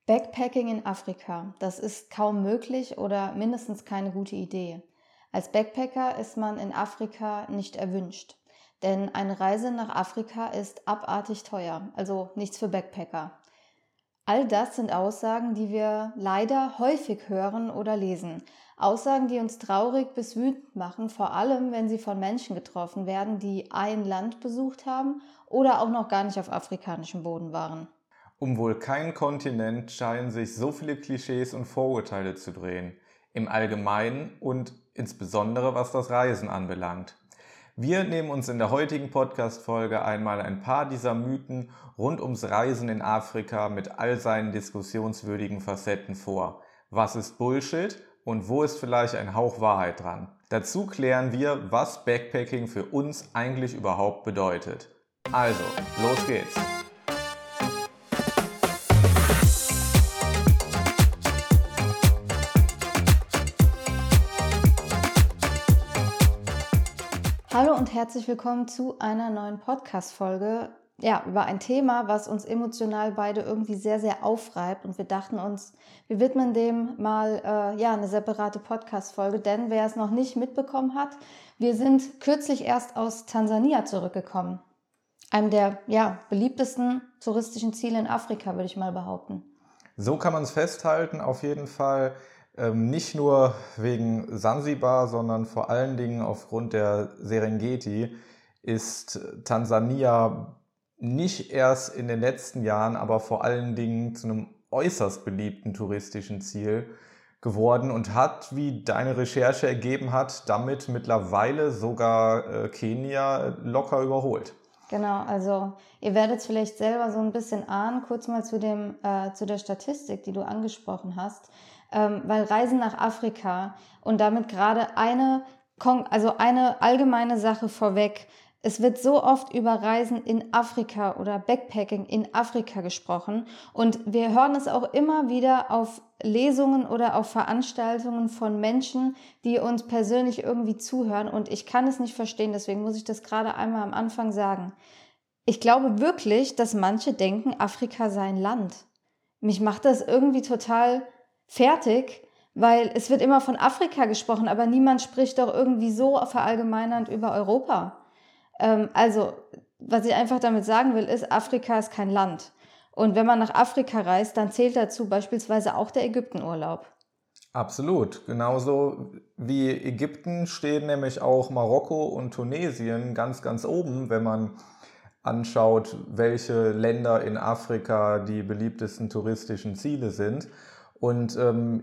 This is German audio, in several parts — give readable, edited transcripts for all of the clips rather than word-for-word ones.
Backpacking in Afrika, das ist kaum möglich oder mindestens keine gute Idee. Als Backpacker ist man in Afrika nicht erwünscht, denn eine Reise nach Afrika ist abartig teuer, also nichts für Backpacker. All das sind Aussagen, die wir leider häufig hören oder lesen. Aussagen, die uns traurig bis wütend machen, vor allem wenn sie von Menschen getroffen werden, die ein Land besucht haben oder auch noch gar nicht auf afrikanischem Boden waren. Um wohl keinen Kontinent scheinen sich so viele Klischees und Vorurteile zu drehen, im Allgemeinen und insbesondere was das Reisen anbelangt. Wir nehmen uns in der heutigen Podcast-Folge einmal ein paar dieser Mythen rund ums Reisen in Afrika mit all seinen diskussionswürdigen Facetten vor. Was ist Bullshit und wo ist vielleicht ein Hauch Wahrheit dran? Dazu klären wir, was Backpacking für uns eigentlich überhaupt bedeutet. Also, los geht's! Hallo und herzlich willkommen zu einer neuen Podcast-Folge. Ja, über ein Thema, was uns emotional beide irgendwie sehr, sehr aufreibt. Und wir dachten uns, wir widmen dem mal eine separate Podcast-Folge. Denn wer es noch nicht mitbekommen hat, wir sind kürzlich erst aus Tansania zurückgekommen. Einem der beliebtesten touristischen Ziele in Afrika, würde ich mal behaupten. So kann man es festhalten, auf jeden Fall. Nicht nur wegen Sansibar, sondern vor allen Dingen aufgrund der Serengeti ist Tansania nicht erst in den letzten Jahren, aber vor allen Dingen zu einem äußerst beliebten touristischen Ziel geworden und hat, wie deine Recherche ergeben hat, damit mittlerweile sogar Kenia locker überholt. Genau, also ihr werdet es vielleicht selber so ein bisschen ahnen, kurz mal zu der Statistik, die du angesprochen hast, weil Reisen nach Afrika und damit gerade eine allgemeine Sache vorweg. Es wird so oft über Reisen in Afrika oder Backpacking in Afrika gesprochen und wir hören es auch immer wieder auf Lesungen oder auf Veranstaltungen von Menschen, die uns persönlich irgendwie zuhören und ich kann es nicht verstehen, deswegen muss ich das gerade einmal am Anfang sagen. Ich glaube wirklich, dass manche denken, Afrika sei ein Land. Mich macht das irgendwie total fertig, weil es wird immer von Afrika gesprochen, aber niemand spricht doch irgendwie so verallgemeinernd über Europa. Also, was ich einfach damit sagen will, ist, Afrika ist kein Land. Und wenn man nach Afrika reist, dann zählt dazu beispielsweise auch der Ägyptenurlaub. Absolut. Genauso wie Ägypten stehen nämlich auch Marokko und Tunesien ganz, ganz oben, wenn man anschaut, welche Länder in Afrika die beliebtesten touristischen Ziele sind. Und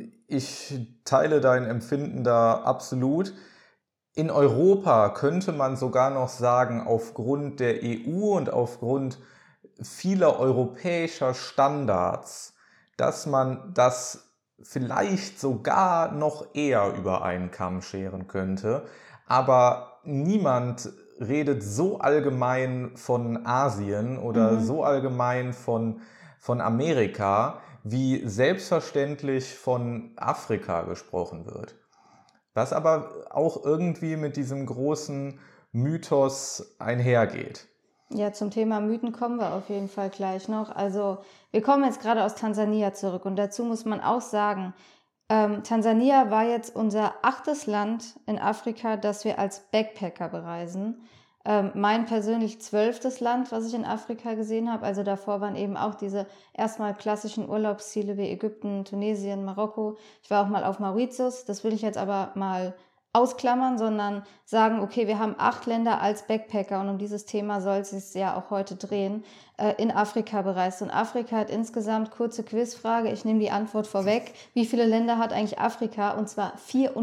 ich teile dein Empfinden da absolut. In Europa könnte man sogar noch sagen, aufgrund der EU und aufgrund vieler europäischer Standards, dass man das vielleicht sogar noch eher über einen Kamm scheren könnte. Aber niemand redet so allgemein von Asien oder so allgemein von Amerika, wie selbstverständlich von Afrika gesprochen wird. Was aber auch irgendwie mit diesem großen Mythos einhergeht. Ja, zum Thema Mythen kommen wir auf jeden Fall gleich noch. Also wir kommen jetzt gerade aus Tansania zurück und dazu muss man auch sagen, Tansania war jetzt unser 8. Land in Afrika, das wir als Backpacker bereisen. Mein persönlich 12. Land, was ich in Afrika gesehen habe. Also davor waren eben auch diese erstmal klassischen Urlaubsziele wie Ägypten, Tunesien, Marokko. Ich war auch mal auf Mauritius. Das will ich jetzt aber mal ausklammern, sondern sagen, okay, wir haben 8 Länder als Backpacker und um dieses Thema soll es sich ja auch heute drehen, in Afrika bereist. Und Afrika hat insgesamt, kurze Quizfrage, ich nehme die Antwort vorweg, wie viele Länder hat eigentlich Afrika? Und zwar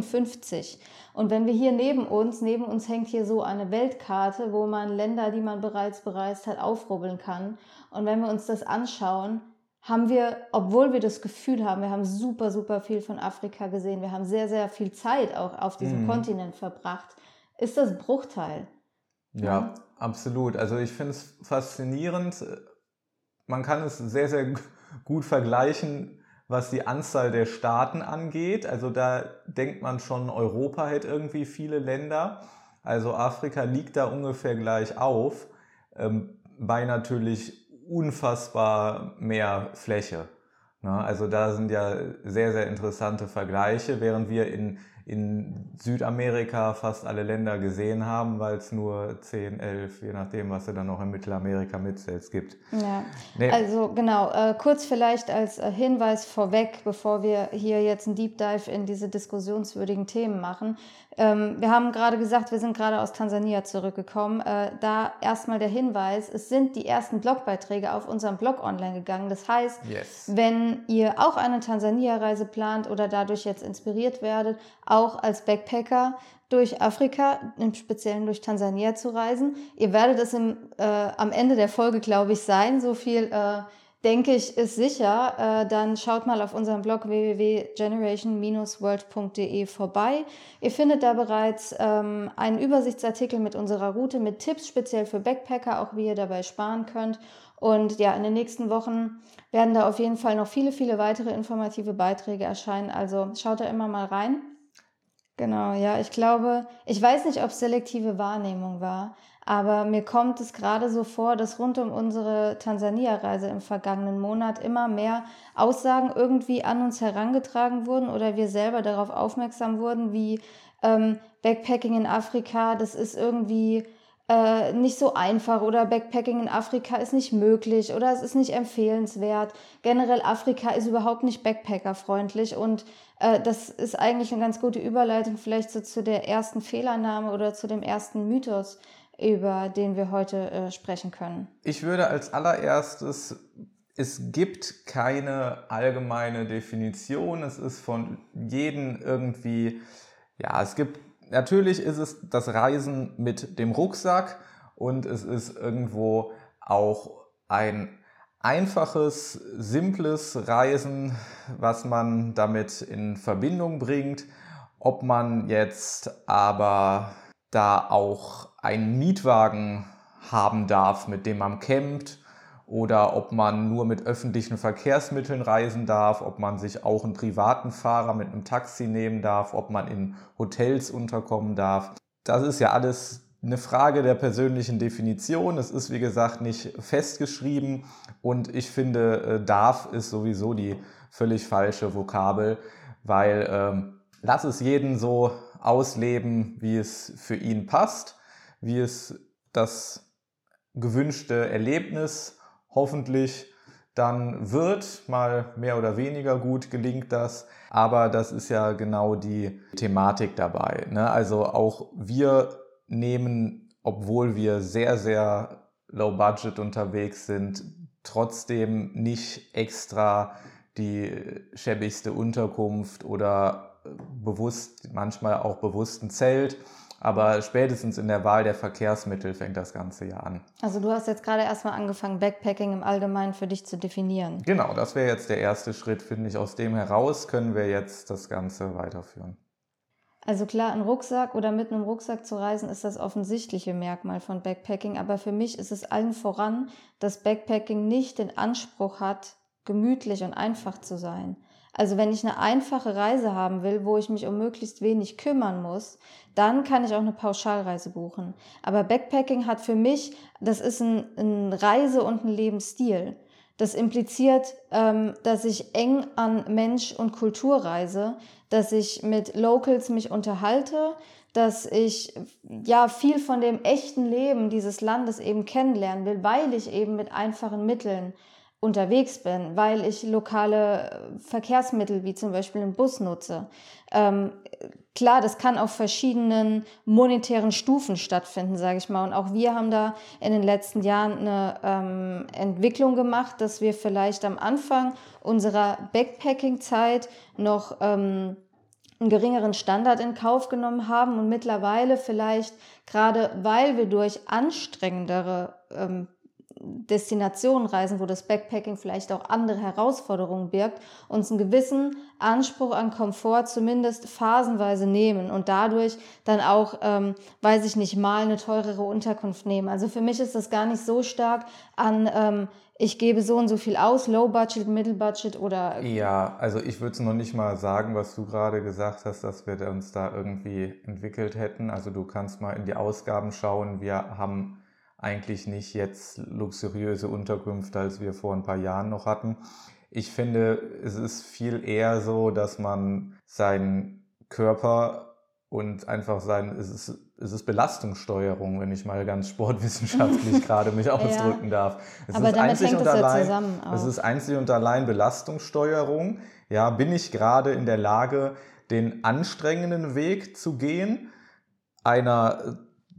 54. Und wenn wir hier neben uns hängt hier so eine Weltkarte, wo man Länder, die man bereits bereist hat, aufrubbeln kann. Und wenn wir uns das anschauen, haben wir, obwohl wir das Gefühl haben, wir haben super, super viel von Afrika gesehen, wir haben sehr, sehr viel Zeit auch auf diesem Kontinent verbracht, ist das ein Bruchteil. Ja, absolut. Also ich finde es faszinierend. Man kann es sehr, sehr gut vergleichen, was die Anzahl der Staaten angeht. Also da denkt man schon, Europa hätte irgendwie viele Länder. Also Afrika liegt da ungefähr gleich auf, bei natürlich unfassbar mehr Fläche. Na, also da sind ja sehr, sehr interessante Vergleiche, während wir in Südamerika fast alle Länder gesehen haben, weil es nur 10, 11, je nachdem, was du dann noch in Mittelamerika mitzählst, gibt. Ja, Nee, also genau, kurz vielleicht als Hinweis vorweg, bevor wir hier jetzt einen Deep Dive in diese diskussionswürdigen Themen machen. Wir haben gerade gesagt, wir sind gerade aus Tansania zurückgekommen. Da erstmal der Hinweis, es sind die ersten Blogbeiträge auf unserem Blog online gegangen. Das heißt, yes. wenn ihr auch eine Tansania-Reise plant oder dadurch jetzt inspiriert werdet, auch als Backpacker durch Afrika, im Speziellen durch Tansania zu reisen. Ihr werdet es am Ende der Folge, glaube ich, sein. So viel, denke ich, ist sicher. Dann schaut mal auf unserem Blog www.generation-world.de vorbei. Ihr findet da bereits einen Übersichtsartikel mit unserer Route, mit Tipps speziell für Backpacker, auch wie ihr dabei sparen könnt. Und ja, in den nächsten Wochen werden da auf jeden Fall noch viele, viele weitere informative Beiträge erscheinen. Also schaut da immer mal rein. Genau, ja, ich glaube, ich weiß nicht, ob es selektive Wahrnehmung war, aber mir kommt es gerade so vor, dass rund um unsere Tansania-Reise im vergangenen Monat immer mehr Aussagen irgendwie an uns herangetragen wurden oder wir selber darauf aufmerksam wurden, wie Backpacking in Afrika, das ist irgendwie nicht so einfach oder Backpacking in Afrika ist nicht möglich oder es ist nicht empfehlenswert. Generell Afrika ist überhaupt nicht backpackerfreundlich und das ist eigentlich eine ganz gute Überleitung vielleicht so zu der ersten Fehlannahme oder zu dem ersten Mythos, über den wir heute sprechen können. Ich würde als allererstes, es gibt keine allgemeine Definition, es ist von jedem irgendwie, ja, es gibt, natürlich ist es das Reisen mit dem Rucksack und es ist irgendwo auch ein einfaches, simples Reisen, was man damit in Verbindung bringt. Ob man jetzt aber da auch einen Mietwagen haben darf, mit dem man campt, oder ob man nur mit öffentlichen Verkehrsmitteln reisen darf, ob man sich auch einen privaten Fahrer mit einem Taxi nehmen darf, ob man in Hotels unterkommen darf. Das ist ja alles eine Frage der persönlichen Definition. Es ist, wie gesagt, nicht festgeschrieben und ich finde, darf ist sowieso die völlig falsche Vokabel, weil lass es jeden so ausleben, wie es für ihn passt, wie es das gewünschte Erlebnis hoffentlich dann wird, mal mehr oder weniger gut gelingt das, aber das ist ja genau die Thematik dabei, ne? Also auch wir nehmen, obwohl wir sehr, sehr low budget unterwegs sind, trotzdem nicht extra die schäbigste Unterkunft oder manchmal auch bewusst ein Zelt. Aber spätestens in der Wahl der Verkehrsmittel fängt das Ganze ja an. Also du hast jetzt gerade erstmal angefangen, Backpacking im Allgemeinen für dich zu definieren. Genau, das wäre jetzt der erste Schritt, finde ich. Aus dem heraus können wir jetzt das Ganze weiterführen. Also klar, ein Rucksack oder mit einem Rucksack zu reisen ist das offensichtliche Merkmal von Backpacking, aber für mich ist es allen voran, dass Backpacking nicht den Anspruch hat, gemütlich und einfach zu sein. Also wenn ich eine einfache Reise haben will, wo ich mich um möglichst wenig kümmern muss, dann kann ich auch eine Pauschalreise buchen. Aber Backpacking hat für mich, das ist ein Reise- und ein Lebensstil. Das impliziert, dass ich eng an Mensch und Kultur reise, dass ich mit Locals mich unterhalte, dass ich ja viel von dem echten Leben dieses Landes eben kennenlernen will, weil ich eben mit einfachen Mitteln unterwegs bin, weil ich lokale Verkehrsmittel wie zum Beispiel einen Bus nutze. Klar, das kann auf verschiedenen monetären Stufen stattfinden, sage ich mal. Und auch wir haben da in den letzten Jahren eine Entwicklung gemacht, dass wir vielleicht am Anfang unserer Backpacking-Zeit noch einen geringeren Standard in Kauf genommen haben und mittlerweile vielleicht, gerade weil wir durch anstrengendere Destinationen reisen, wo das Backpacking vielleicht auch andere Herausforderungen birgt, uns einen gewissen Anspruch an Komfort zumindest phasenweise nehmen und dadurch dann auch, weiß ich nicht, mal eine teurere Unterkunft nehmen. Also für mich ist das gar nicht so stark an, ich gebe so und so viel aus, Low Budget, Middle Budget oder... Ja, also ich würde es noch nicht mal sagen, was du gerade gesagt hast, dass wir uns da irgendwie entwickelt hätten. Also du kannst mal in die Ausgaben schauen. Wir haben eigentlich nicht jetzt luxuriöse Unterkünfte, als wir vor ein paar Jahren noch hatten. Ich finde, es ist viel eher so, dass man seinen Körper und einfach es ist Belastungssteuerung, wenn ich mal ganz sportwissenschaftlich gerade mich ausdrücken darf. Aber damit hängt es ja zusammen Es auch. ist einzig und allein Belastungssteuerung. Ja, bin ich gerade in der Lage, den anstrengenden Weg zu gehen, einer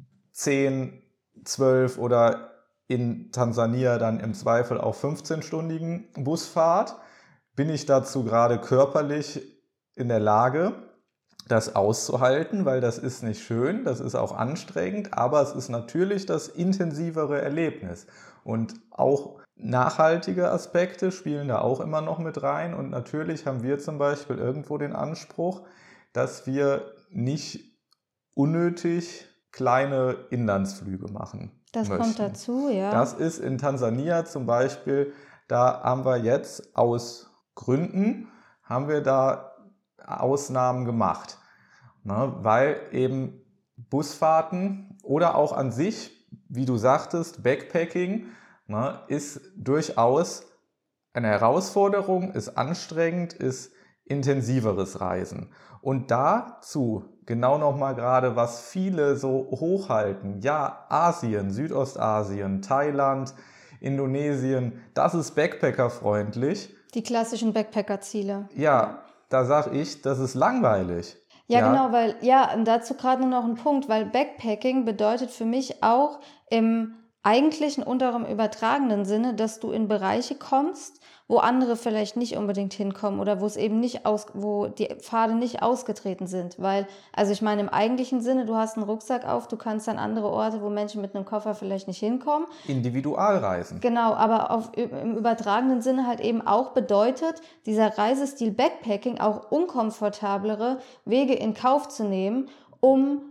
10, 12 oder in Tansania dann im Zweifel auch 15-stündigen Busfahrt? Bin ich dazu gerade körperlich in der Lage, das auszuhalten, weil das ist nicht schön, das ist auch anstrengend, aber es ist natürlich das intensivere Erlebnis. Und auch nachhaltige Aspekte spielen da auch immer noch mit rein. Und natürlich haben wir zum Beispiel irgendwo den Anspruch, dass wir nicht unnötig kleine Inlandsflüge machen. Das kommt dazu, ja. Das ist in Tansania zum Beispiel, da haben wir jetzt aus Gründen, haben wir da Ausnahmen gemacht. Ne, weil eben Busfahrten oder auch an sich, wie du sagtest, Backpacking, ne, ist durchaus eine Herausforderung, ist anstrengend, ist intensiveres Reisen. Und dazu genau nochmal gerade, was viele so hochhalten, ja, Asien, Südostasien, Thailand, Indonesien, das ist Backpacker-freundlich. Die klassischen Backpacker-Ziele. Ja, da sage ich, das ist langweilig. Ja, genau, weil, und dazu gerade nur noch ein Punkt, weil Backpacking bedeutet für mich auch im eigentlichen und auch im übertragenen Sinne, dass du in Bereiche kommst, wo andere vielleicht nicht unbedingt hinkommen oder wo es eben wo die Pfade nicht ausgetreten sind, weil, also ich meine im eigentlichen Sinne, du hast einen Rucksack auf, du kannst an andere Orte, wo Menschen mit einem Koffer vielleicht nicht hinkommen. Individualreisen. Genau, aber im übertragenen Sinne halt eben auch bedeutet, dieser Reisestil Backpacking auch unkomfortablere Wege in Kauf zu nehmen, um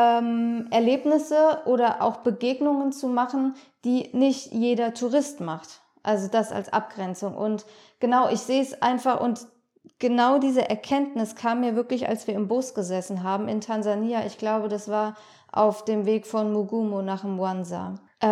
Erlebnisse oder auch Begegnungen zu machen, die nicht jeder Tourist macht. Also das als Abgrenzung. Und genau, ich sehe es einfach und genau diese Erkenntnis kam mir wirklich, als wir im Bus gesessen haben in Tansania. Ich glaube, das war auf dem Weg von Mugumu nach Mwanza.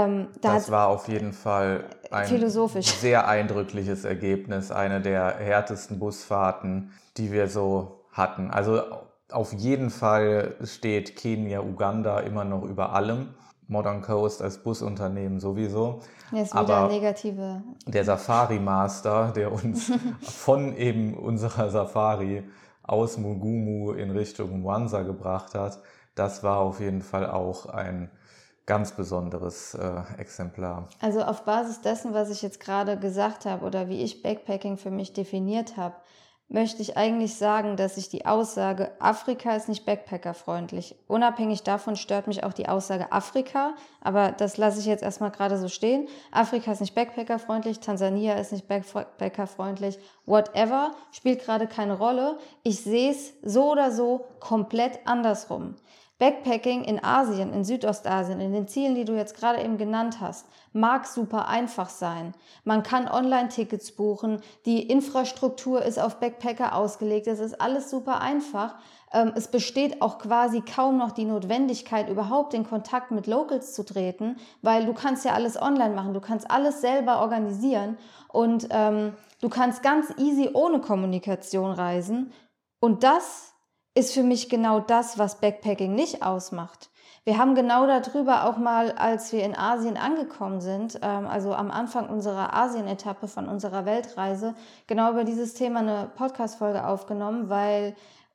Das war auf jeden Fall ein sehr eindrückliches Ergebnis, eine der härtesten Busfahrten, die wir so hatten. Also auf jeden Fall steht Kenia, Uganda immer noch über allem. Modern Coast als Busunternehmen sowieso. Jetzt wieder negative. Der Safari Master, der uns von eben unserer Safari aus Mugumu in Richtung Mwanza gebracht hat, das war auf jeden Fall auch ein ganz besonderes Exemplar. Also auf Basis dessen, was ich jetzt gerade gesagt habe oder wie ich Backpacking für mich definiert habe, möchte ich eigentlich sagen, dass ich die Aussage, Afrika ist nicht backpackerfreundlich. Unabhängig davon stört mich auch die Aussage Afrika, aber das lasse ich jetzt erstmal gerade so stehen. Afrika ist nicht backpackerfreundlich, Tansania ist nicht backpackerfreundlich, whatever, spielt gerade keine Rolle. Ich sehe es so oder so komplett andersrum. Backpacking in Asien, in Südostasien, in den Zielen, die du jetzt gerade eben genannt hast, mag super einfach sein. Man kann Online-Tickets buchen, die Infrastruktur ist auf Backpacker ausgelegt, es ist alles super einfach. Es besteht auch quasi kaum noch die Notwendigkeit, überhaupt in Kontakt mit Locals zu treten, weil du kannst ja alles online machen, du kannst alles selber organisieren und du kannst ganz easy ohne Kommunikation reisen und das ist für mich genau das, was Backpacking nicht ausmacht. Wir haben genau darüber auch mal, als wir in Asien angekommen sind, also am Anfang unserer Asien-Etappe von unserer Weltreise, genau über dieses Thema eine Podcast-Folge aufgenommen, weil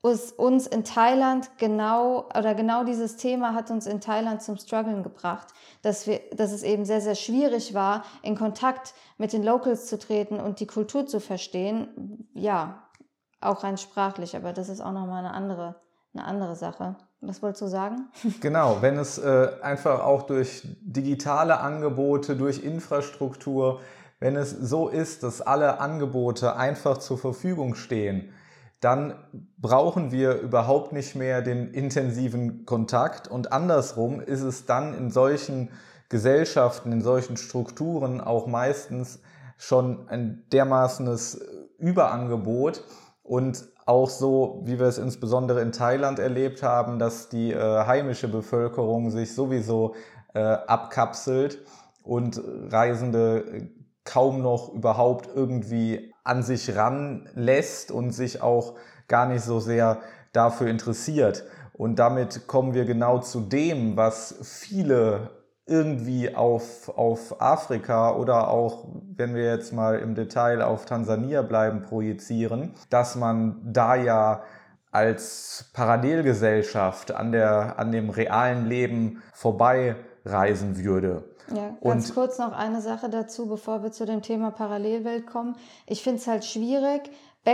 uns in Thailand genau dieses Thema hat uns in Thailand zum Struggeln gebracht, dass es eben sehr, sehr schwierig war, in Kontakt mit den Locals zu treten und die Kultur zu verstehen. Ja, auch rein sprachlich, aber das ist auch nochmal eine andere Sache. Was wolltest du sagen? Genau, wenn es einfach auch durch digitale Angebote, durch Infrastruktur, wenn es so ist, dass alle Angebote einfach zur Verfügung stehen, dann brauchen wir überhaupt nicht mehr den intensiven Kontakt und andersrum ist es dann in solchen Gesellschaften, in solchen Strukturen auch meistens schon ein dermaßenes Überangebot, und auch so, wie wir es insbesondere in Thailand erlebt haben, dass die heimische Bevölkerung sich sowieso abkapselt und Reisende kaum noch überhaupt irgendwie an sich ranlässt und sich auch gar nicht so sehr dafür interessiert. Und damit kommen wir genau zu dem, was viele irgendwie auf Afrika oder auch, wenn wir jetzt mal im Detail auf Tansania bleiben, projizieren, dass man da ja als Parallelgesellschaft an dem realen Leben vorbeireisen würde. Ja, ganz kurz noch eine Sache dazu, bevor wir zu dem Thema Parallelwelt kommen. Ich finde es halt schwierig,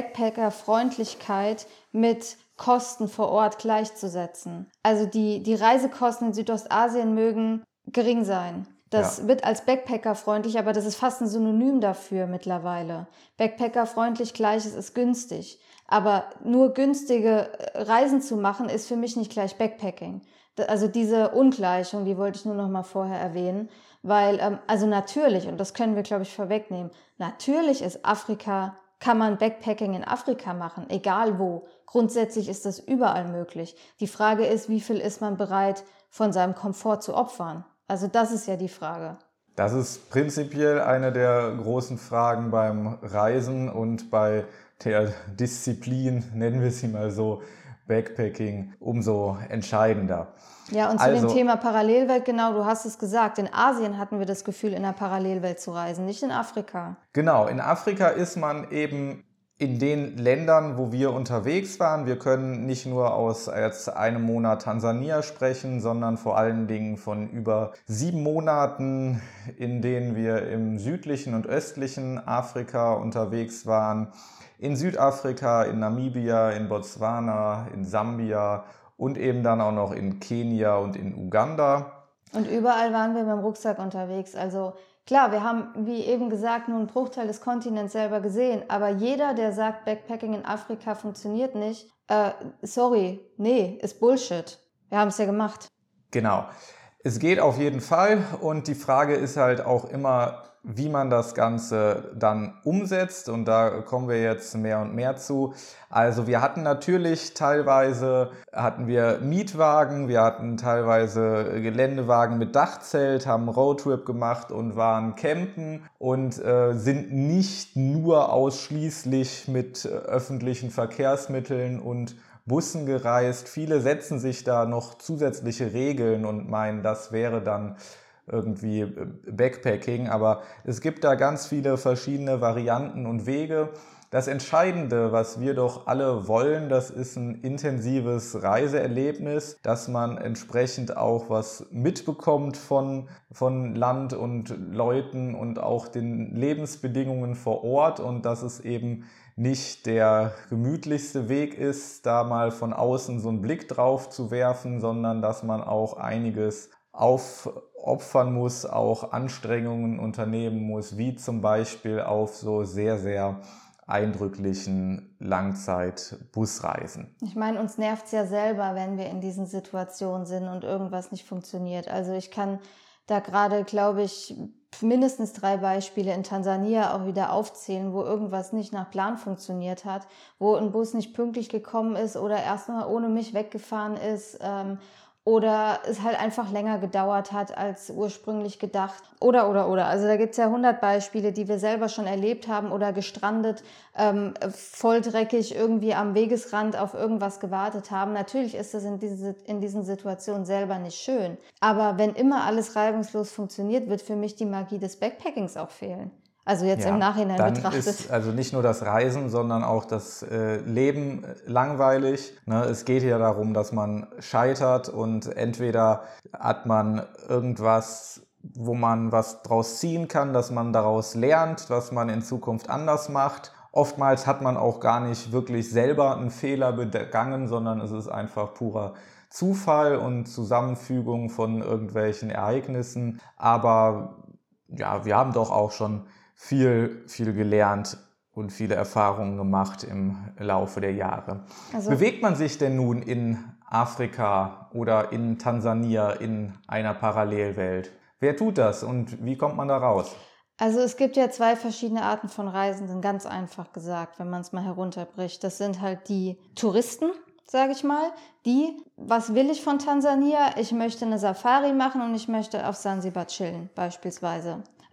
Backpacker-Freundlichkeit mit Kosten vor Ort gleichzusetzen. Also die Reisekosten in Südostasien mögen gering sein. Das wird als Backpacker freundlich, aber das ist fast ein Synonym dafür mittlerweile. Backpacker freundlich Gleiches ist günstig. Aber nur günstige Reisen zu machen, ist für mich nicht gleich Backpacking. Also diese Ungleichung, die wollte ich nur noch mal vorher erwähnen. Weil, also natürlich, und das können wir, glaube ich, vorwegnehmen, natürlich ist Afrika, kann man Backpacking in Afrika machen, egal wo. Grundsätzlich ist das überall möglich. Die Frage ist, wie viel ist man bereit, von seinem Komfort zu opfern? Also das ist ja die Frage. Das ist prinzipiell eine der großen Fragen beim Reisen und bei der Disziplin, nennen wir sie mal so, Backpacking, umso entscheidender. Ja, und zu dem Thema Parallelwelt, genau, du hast es gesagt, in Asien hatten wir das Gefühl, in einer Parallelwelt zu reisen, nicht in Afrika. Genau, in Afrika ist man eben in den Ländern, wo wir unterwegs waren. Wir können nicht nur aus jetzt einem Monat Tansania sprechen, sondern vor allen Dingen von über 7 Monaten, in denen wir im südlichen und östlichen Afrika unterwegs waren. In Südafrika, in Namibia, in Botswana, in Sambia und eben dann auch noch in Kenia und in Uganda. Und überall waren wir mit dem Rucksack unterwegs. Also klar, wir haben, wie eben gesagt, nur einen Bruchteil des Kontinents selber gesehen. Aber jeder, der sagt, Backpacking in Afrika funktioniert nicht, nee, ist Bullshit. Wir haben es ja gemacht. Genau. Es geht auf jeden Fall und die Frage ist halt auch immer, wie man das Ganze dann umsetzt, und da kommen wir jetzt mehr und mehr zu. Also wir hatten natürlich teilweise Mietwagen, wir hatten teilweise Geländewagen mit Dachzelt, haben Roadtrip gemacht und waren campen und sind nicht nur ausschließlich mit öffentlichen Verkehrsmitteln und Bussen gereist. Viele setzen sich da noch zusätzliche Regeln und meinen, das wäre dann irgendwie Backpacking, aber es gibt da ganz viele verschiedene Varianten und Wege. Das Entscheidende, was wir doch alle wollen, das ist ein intensives Reiseerlebnis, dass man entsprechend auch was mitbekommt von Land und Leuten und auch den Lebensbedingungen vor Ort, und dass es eben nicht der gemütlichste Weg ist, da mal von außen so einen Blick drauf zu werfen, sondern dass man auch einiges aufopfern muss, auch Anstrengungen unternehmen muss, wie zum Beispiel auf so sehr, sehr eindrücklichen Langzeit-Busreisen. Ich meine, uns nervt es ja selber, wenn wir in diesen Situationen sind und irgendwas nicht funktioniert. Also ich kann da gerade, glaube ich, mindestens 3 Beispiele in Tansania auch wieder aufzählen, wo irgendwas nicht nach Plan funktioniert hat, wo ein Bus nicht pünktlich gekommen ist oder erstmal ohne mich weggefahren ist, oder es halt einfach länger gedauert hat als ursprünglich gedacht. Oder. Also da gibt's ja 100 Beispiele, die wir selber schon erlebt haben, oder gestrandet, voll dreckig irgendwie am Wegesrand auf irgendwas gewartet haben. Natürlich ist das in diesen Situationen selber nicht schön. Aber wenn immer alles reibungslos funktioniert, wird für mich die Magie des Backpackings auch fehlen. Also jetzt im Nachhinein dann betrachtet. Ist also nicht nur das Reisen, sondern auch das Leben langweilig. Ne? Es geht ja darum, dass man scheitert, und entweder hat man irgendwas, wo man was draus ziehen kann, dass man daraus lernt, was man in Zukunft anders macht. Oftmals hat man auch gar nicht wirklich selber einen Fehler begangen, sondern es ist einfach purer Zufall und Zusammenfügung von irgendwelchen Ereignissen. Aber ja, wir haben doch auch schon viel gelernt und viele Erfahrungen gemacht im Laufe der Jahre. Also, bewegt man sich denn nun in Afrika oder in Tansania in einer Parallelwelt? Wer tut das und wie kommt man da raus? Also es gibt ja 2 verschiedene Arten von Reisenden, ganz einfach gesagt, wenn man es mal herunterbricht. Das sind halt die Touristen, sage ich mal, was will ich von Tansania? Ich möchte eine Safari machen und ich möchte auf Sansibar chillen, beispielsweise.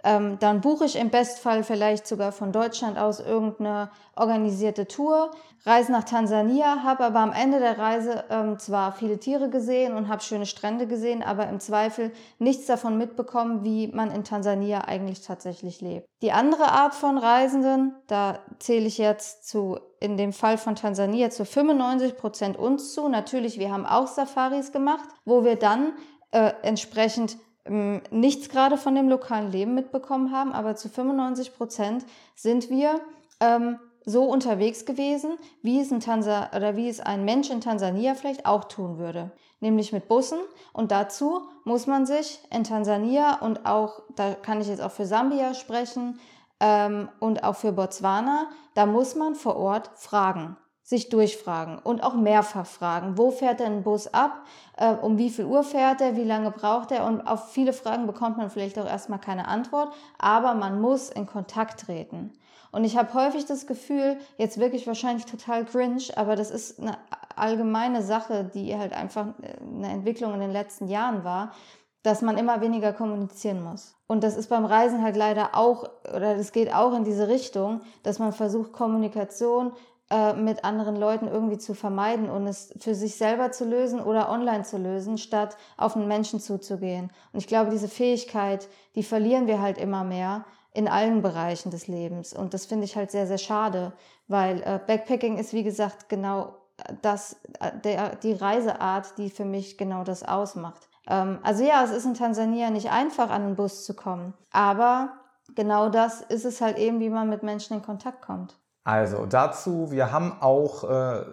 Dann buche ich im Bestfall vielleicht sogar von Deutschland aus irgendeine organisierte Tour, reise nach Tansania, habe aber am Ende der Reise zwar viele Tiere gesehen und habe schöne Strände gesehen, aber im Zweifel nichts davon mitbekommen, wie man in Tansania eigentlich tatsächlich lebt. Die andere Art von Reisenden, da zähle ich jetzt in dem Fall von Tansania zu 95% uns zu. Natürlich, wir haben auch Safaris gemacht, wo wir dann entsprechend nichts gerade von dem lokalen Leben mitbekommen haben, aber zu 95% sind wir so unterwegs gewesen, wie es ein Mensch in Tansania vielleicht auch tun würde, nämlich mit Bussen. Und dazu muss man sich in Tansania und auch, da kann ich jetzt auch für Sambia sprechen und auch für Botswana, da muss man vor Ort fragen, sich durchfragen und auch mehrfach fragen. Wo fährt denn ein Bus ab? Um wie viel Uhr fährt er? Wie lange braucht er? Und auf viele Fragen bekommt man vielleicht auch erstmal keine Antwort, aber man muss in Kontakt treten. Und ich habe häufig das Gefühl, jetzt wirklich wahrscheinlich total cringe, aber das ist eine allgemeine Sache, die halt einfach eine Entwicklung in den letzten Jahren war, dass man immer weniger kommunizieren muss. Und das ist beim Reisen halt leider auch, oder das geht auch in diese Richtung, dass man versucht, Kommunikation mit anderen Leuten irgendwie zu vermeiden und es für sich selber zu lösen oder online zu lösen, statt auf einen Menschen zuzugehen. Und ich glaube, diese Fähigkeit, die verlieren wir halt immer mehr in allen Bereichen des Lebens. Und das finde ich halt sehr, sehr schade, weil Backpacking ist, wie gesagt, genau die Reiseart, die für mich genau das ausmacht. Also ja, es ist in Tansania nicht einfach, an den Bus zu kommen, aber genau das ist es halt eben, wie man mit Menschen in Kontakt kommt. Also dazu, wir haben auch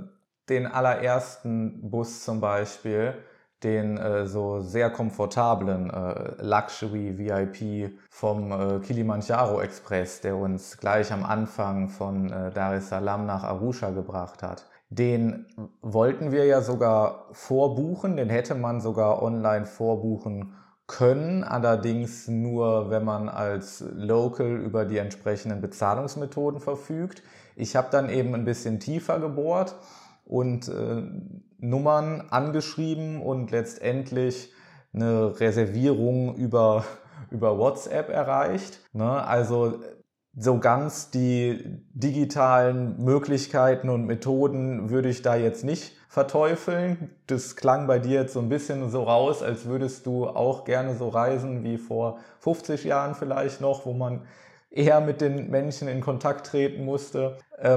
den allerersten Bus zum Beispiel, den so sehr komfortablen Luxury VIP vom Kilimanjaro Express, der uns gleich am Anfang von Dar es Salaam nach Arusha gebracht hat. Den wollten wir ja sogar vorbuchen, den hätte man sogar online vorbuchen können, allerdings nur, wenn man als Local über die entsprechenden Bezahlungsmethoden verfügt. Ich habe dann eben ein bisschen tiefer gebohrt und Nummern angeschrieben und letztendlich eine Reservierung über WhatsApp erreicht. Ne? Also so ganz die digitalen Möglichkeiten und Methoden würde ich da jetzt nicht verteufeln. Das klang bei dir jetzt so ein bisschen so raus, als würdest du auch gerne so reisen wie vor 50 Jahren vielleicht noch, wo man eher mit den Menschen in Kontakt treten musste.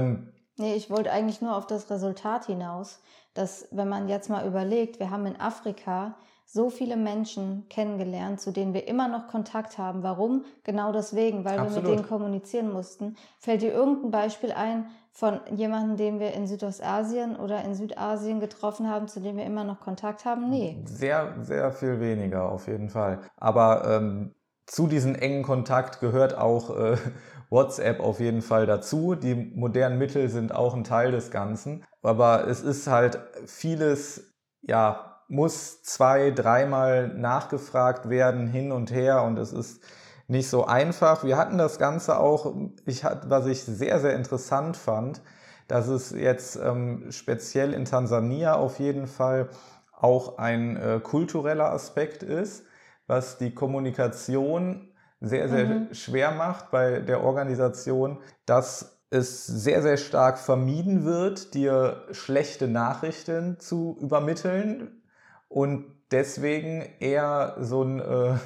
Nee, ich wollte eigentlich nur auf das Resultat hinaus, dass, wenn man jetzt mal überlegt, wir haben in Afrika so viele Menschen kennengelernt, zu denen wir immer noch Kontakt haben. Warum? Genau deswegen, weil Absolut. wir mit denen kommunizieren mussten. Fällt dir irgendein Beispiel ein von jemandem, den wir in Südostasien oder in Südasien getroffen haben, zu dem wir immer noch Kontakt haben? Nee. Sehr, sehr viel weniger auf jeden Fall. Aber zu diesem engen Kontakt gehört auch WhatsApp auf jeden Fall dazu. Die modernen Mittel sind auch ein Teil des Ganzen. Aber es ist halt vieles, ja, muss 2-, 3-mal nachgefragt werden, hin und her, und es ist nicht so einfach. Wir hatten das Ganze auch, was ich sehr, sehr interessant fand, dass es jetzt speziell in Tansania auf jeden Fall auch ein kultureller Aspekt ist, was die Kommunikation sehr, sehr schwer macht bei der Organisation, dass es sehr, sehr stark vermieden wird, dir schlechte Nachrichten zu übermitteln und deswegen eher so ein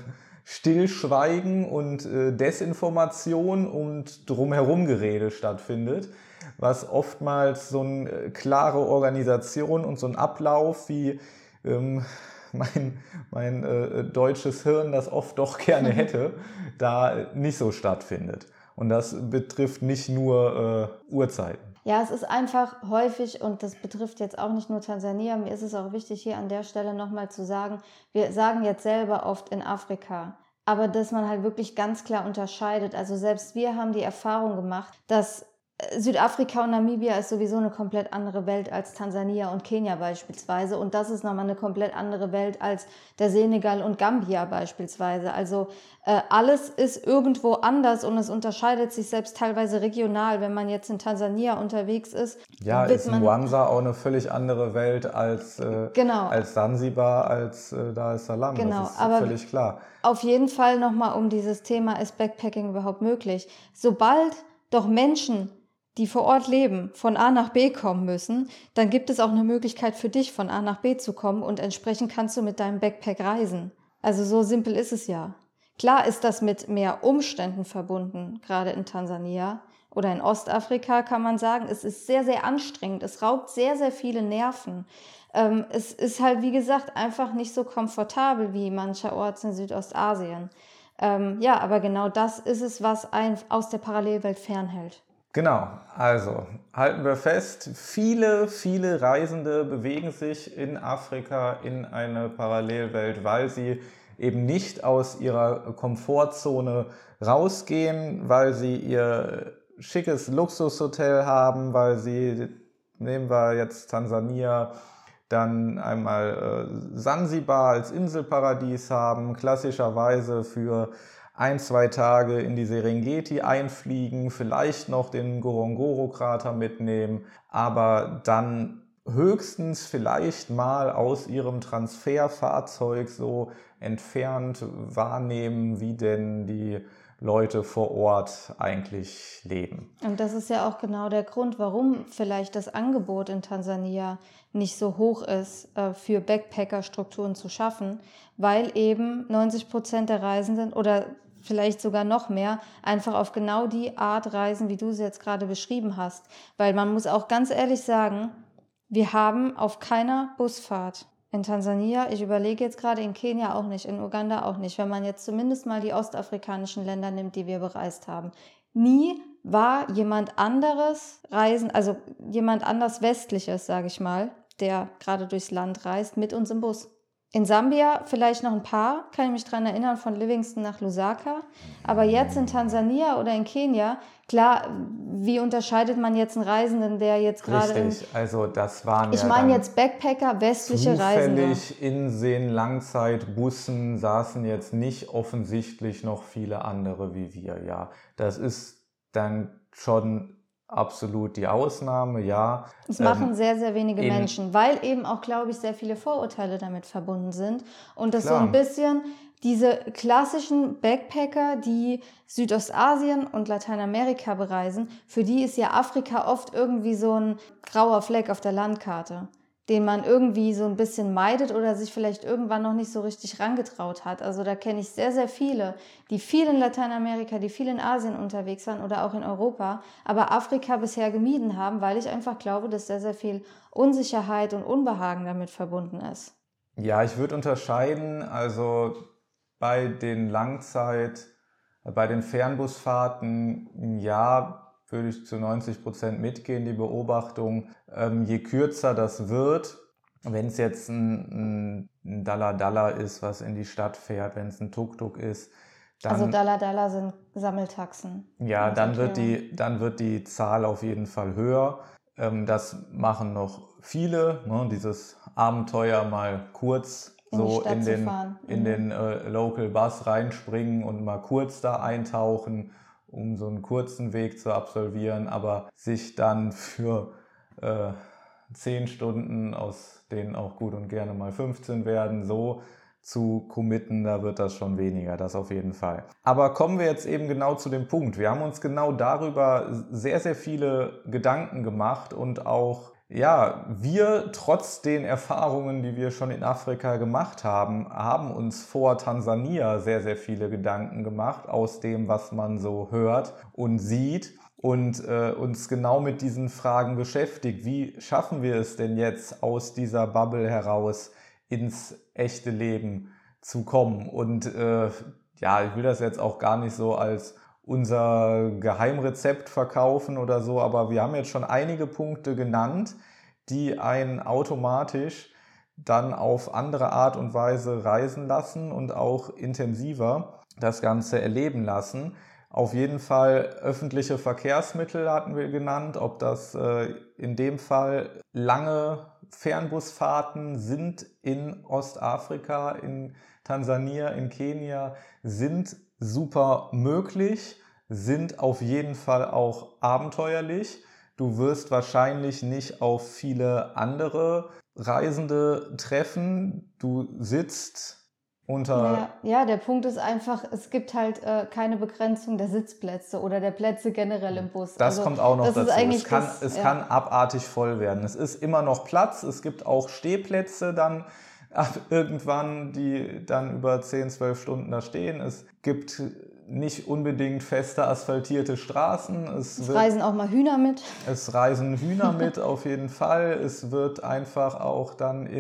Stillschweigen und Desinformation und Drumherumgerede stattfindet, was oftmals so eine klare Organisation und so ein Ablauf, wie mein deutsches Hirn das oft doch gerne hätte, da nicht so stattfindet. Und das betrifft nicht nur Uhrzeiten. Ja, es ist einfach häufig, und das betrifft jetzt auch nicht nur Tansania, mir ist es auch wichtig, hier an der Stelle nochmal zu sagen, wir sagen jetzt selber oft in Afrika, aber dass man halt wirklich ganz klar unterscheidet. Also selbst wir haben die Erfahrung gemacht, dass Südafrika und Namibia ist sowieso eine komplett andere Welt als Tansania und Kenia beispielsweise. Und das ist nochmal eine komplett andere Welt als der Senegal und Gambia beispielsweise. Also alles ist irgendwo anders und es unterscheidet sich selbst teilweise regional. Wenn man jetzt in Tansania unterwegs ist, Ja, wird ist man... Mwanza auch eine völlig andere Welt als Genau, Sansibar, als Dar es Salaam. genau. Das ist Aber völlig klar. auf jeden Fall nochmal um dieses Thema, ist Backpacking überhaupt möglich? Sobald doch Menschen, die vor Ort leben, von A nach B kommen müssen, dann gibt es auch eine Möglichkeit für dich, von A nach B zu kommen und entsprechend kannst du mit deinem Backpack reisen. Also so simpel ist es ja. Klar ist das mit mehr Umständen verbunden, gerade in Tansania oder in Ostafrika kann man sagen. Es ist sehr, sehr anstrengend. Es raubt sehr, sehr viele Nerven. Es ist halt, wie gesagt, einfach nicht so komfortabel wie mancherorts in Südostasien. Ja, aber genau das ist es, was einen aus der Parallelwelt fernhält. Genau, also halten wir fest, viele, viele Reisende bewegen sich in Afrika in eine Parallelwelt, weil sie eben nicht aus ihrer Komfortzone rausgehen, weil sie ihr schickes Luxushotel haben, weil sie, nehmen wir jetzt Tansania, dann einmal Sansibar als Inselparadies haben, klassischerweise für 1-2 Tage in die Serengeti einfliegen, vielleicht noch den Ngorongoro-Krater mitnehmen, aber dann höchstens vielleicht mal aus ihrem Transferfahrzeug so entfernt wahrnehmen, wie denn die Leute vor Ort eigentlich leben. Und das ist ja auch genau der Grund, warum vielleicht das Angebot in Tansania nicht so hoch ist, für Backpacker-Strukturen zu schaffen, weil eben 90% der Reisenden oder vielleicht sogar noch mehr einfach auf genau die Art reisen, wie du sie jetzt gerade beschrieben hast. Weil man muss auch ganz ehrlich sagen, wir haben auf keiner Busfahrt in Tansania, ich überlege jetzt gerade in Kenia auch nicht, in Uganda auch nicht, wenn man jetzt zumindest mal die ostafrikanischen Länder nimmt, die wir bereist haben. Nie war jemand anderes reisen, also jemand anders Westliches, sage ich mal, der gerade durchs Land reist, mit uns im Bus. In Sambia vielleicht noch ein paar, kann ich mich dran erinnern, von Livingstone nach Lusaka. Aber jetzt in Tansania oder in Kenia, klar, wie unterscheidet man jetzt einen Reisenden, der jetzt gerade... Richtig, also das waren Ich ja meine dann jetzt Backpacker, westliche Reisende. zufällig in den Langzeitbussen saßen jetzt nicht offensichtlich noch viele andere wie wir, ja. Das ist dann schon absolut die Ausnahme, ja. Es machen sehr, sehr wenige Menschen, weil eben auch, glaube ich, sehr viele Vorurteile damit verbunden sind. Und das so ein bisschen diese klassischen Backpacker, die Südostasien und Lateinamerika bereisen, für die ist ja Afrika oft irgendwie so ein grauer Fleck auf der Landkarte, den man irgendwie so ein bisschen meidet oder sich vielleicht irgendwann noch nicht so richtig rangetraut hat. Also da kenne ich sehr, sehr viele, die viel in Lateinamerika, die viel in Asien unterwegs waren oder auch in Europa, aber Afrika bisher gemieden haben, weil ich einfach glaube, dass sehr, sehr viel Unsicherheit und Unbehagen damit verbunden ist. Ja, ich würde unterscheiden, also bei den bei den Fernbusfahrten, ja, würde ich zu 90% mitgehen, die Beobachtung. Je kürzer das wird, wenn es jetzt ein Dalla ist, was in die Stadt fährt, wenn es ein Tuk-Tuk ist, dann... Also Dalla sind Sammeltaxen. Ja, dann wird die Zahl auf jeden Fall höher. Das machen noch viele, ne, dieses Abenteuer mal kurz so in den Local Bus reinspringen und mal kurz da eintauchen, um so einen kurzen Weg zu absolvieren, aber sich dann für 10 Stunden, aus denen auch gut und gerne mal 15 werden, so zu committen, da wird das schon weniger, das auf jeden Fall. Aber kommen wir jetzt eben genau zu dem Punkt. Wir haben uns genau darüber sehr, sehr viele Gedanken gemacht und auch, ja, wir trotz den Erfahrungen, die wir schon in Afrika gemacht haben, haben uns vor Tansania sehr, sehr viele Gedanken gemacht aus dem, was man so hört und sieht. Und uns genau mit diesen Fragen beschäftigt. Wie schaffen wir es denn jetzt aus dieser Bubble heraus ins echte Leben zu kommen? Und ja, ich will das jetzt auch gar nicht so als unser Geheimrezept verkaufen oder so, aber wir haben jetzt schon einige Punkte genannt, die einen automatisch dann auf andere Art und Weise reisen lassen und auch intensiver das Ganze erleben lassen. Auf jeden Fall öffentliche Verkehrsmittel hatten wir genannt, ob das in dem Fall lange Fernbusfahrten sind in Ostafrika, in Tansania, in Kenia, sind super möglich, sind auf jeden Fall auch abenteuerlich. Du wirst wahrscheinlich nicht auf viele andere Reisende treffen. Du sitzt unter... Ja, der Punkt ist einfach, es gibt halt keine Begrenzung der Sitzplätze oder der Plätze generell im Bus. Das kommt auch noch das dazu. Ist eigentlich es kann abartig voll werden. Es ist immer noch Platz. Es gibt auch Stehplätze dann irgendwann, die dann über 10, 12 Stunden da stehen. Es gibt nicht unbedingt feste asphaltierte Straßen. Es reisen auch mal Hühner mit. Es reisen Hühner mit, auf jeden Fall. Es wird einfach auch dann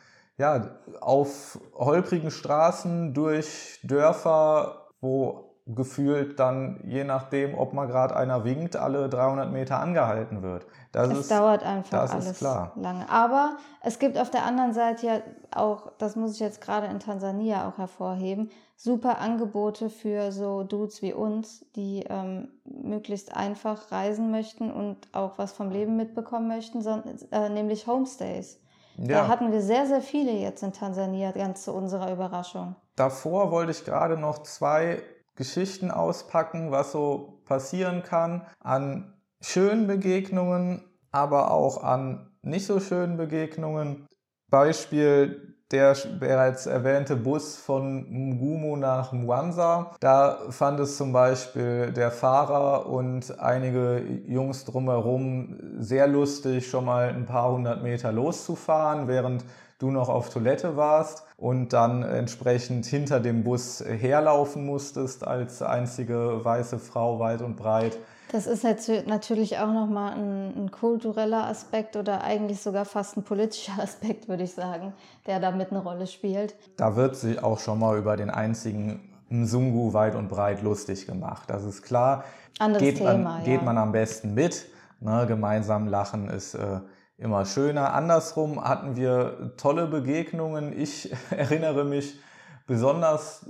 auf holprigen Straßen durch Dörfer, wo gefühlt dann, je nachdem, ob mal gerade einer winkt, alle 300 Meter angehalten wird. Es dauert einfach das alles ist klar. lange. Aber es gibt auf der anderen Seite ja auch, das muss ich jetzt gerade in Tansania auch hervorheben, super Angebote für so Dudes wie uns, die möglichst einfach reisen möchten und auch was vom Leben mitbekommen möchten, nämlich Homestays. Ja. Da hatten wir sehr, sehr viele jetzt in Tansania, ganz zu unserer Überraschung. Davor wollte ich gerade noch 2 Geschichten auspacken, was so passieren kann an schönen Begegnungen, aber auch an nicht so schönen Begegnungen. Beispiel der bereits erwähnte Bus von Mgumu nach Mwanza. Da fand es zum Beispiel der Fahrer und einige Jungs drumherum sehr lustig, schon mal ein paar 100 Meter loszufahren, während du noch auf Toilette warst und dann entsprechend hinter dem Bus herlaufen musstest als einzige weiße Frau weit und breit. Das ist jetzt natürlich auch nochmal ein kultureller Aspekt oder eigentlich sogar fast ein politischer Aspekt, würde ich sagen, der da mit eine Rolle spielt. Da wird sich auch schon mal über den einzigen Mzungu weit und breit lustig gemacht. Das ist klar. Geht man am besten mit. Ne? Gemeinsam lachen ist immer schöner. Andersrum hatten wir tolle Begegnungen. Ich erinnere mich besonders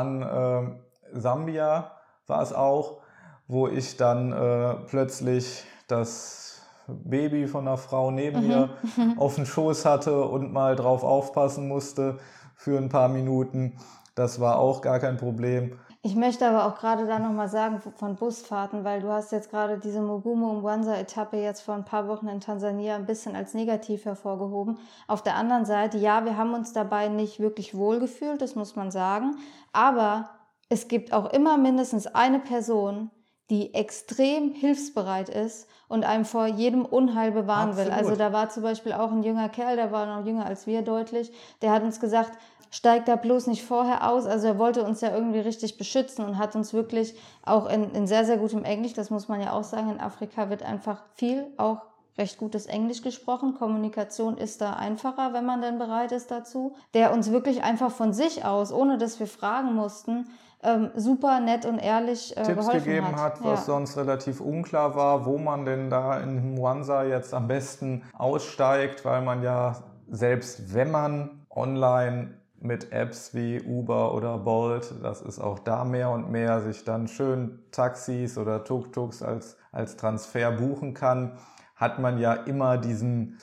an Sambia, war es auch, wo ich dann plötzlich das Baby von einer Frau neben mir auf dem Schoß hatte und mal drauf aufpassen musste für ein paar Minuten. Das war auch gar kein Problem. Ich möchte aber auch gerade da nochmal sagen von Busfahrten, weil du hast jetzt gerade diese Mugumu-Mwanza-Etappe jetzt vor ein paar Wochen in Tansania ein bisschen als negativ hervorgehoben. Auf der anderen Seite, ja, wir haben uns dabei nicht wirklich wohlgefühlt, das muss man sagen, aber es gibt auch immer mindestens eine Person, die extrem hilfsbereit ist und einem vor jedem Unheil bewahren will. Also da war zum Beispiel auch ein junger Kerl, der war noch jünger als wir deutlich, der hat uns gesagt, steigt da bloß nicht vorher aus. Also er wollte uns ja irgendwie richtig beschützen und hat uns wirklich auch in sehr, sehr gutem Englisch, das muss man ja auch sagen, in Afrika wird einfach viel auch recht gutes Englisch gesprochen. Kommunikation ist da einfacher, wenn man denn bereit ist dazu. Der uns wirklich einfach von sich aus, ohne dass wir fragen mussten, super nett und ehrlich Tipps gegeben hat, was ja. sonst relativ unklar war, wo man denn da in Mwanza jetzt am besten aussteigt, weil man ja selbst wenn man online mit Apps wie Uber oder Bolt, das ist auch da mehr und mehr, sich dann schön Taxis oder Tuk-Tuks als Transfer buchen kann, hat man ja immer diesen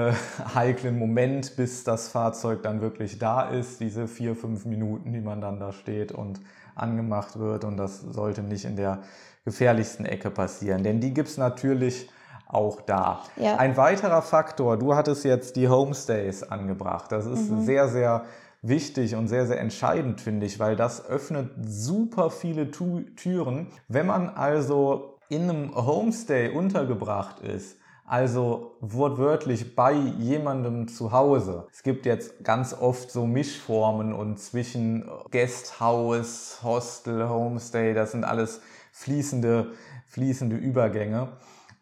heiklen Moment, bis das Fahrzeug dann wirklich da ist, diese 4-5 Minuten, die man dann da steht und angemacht wird, und das sollte nicht in der gefährlichsten Ecke passieren, denn die gibt es natürlich auch da. Ja. Ein weiterer Faktor, du hattest jetzt die Homestays angebracht, das ist sehr, sehr wichtig und sehr, sehr entscheidend, finde ich, weil das öffnet super viele Türen. Wenn man also in einem Homestay untergebracht ist, also wortwörtlich bei jemandem zu Hause. Es gibt jetzt ganz oft so Mischformen und zwischen Guesthouse, Hostel, Homestay, das sind alles fließende Übergänge.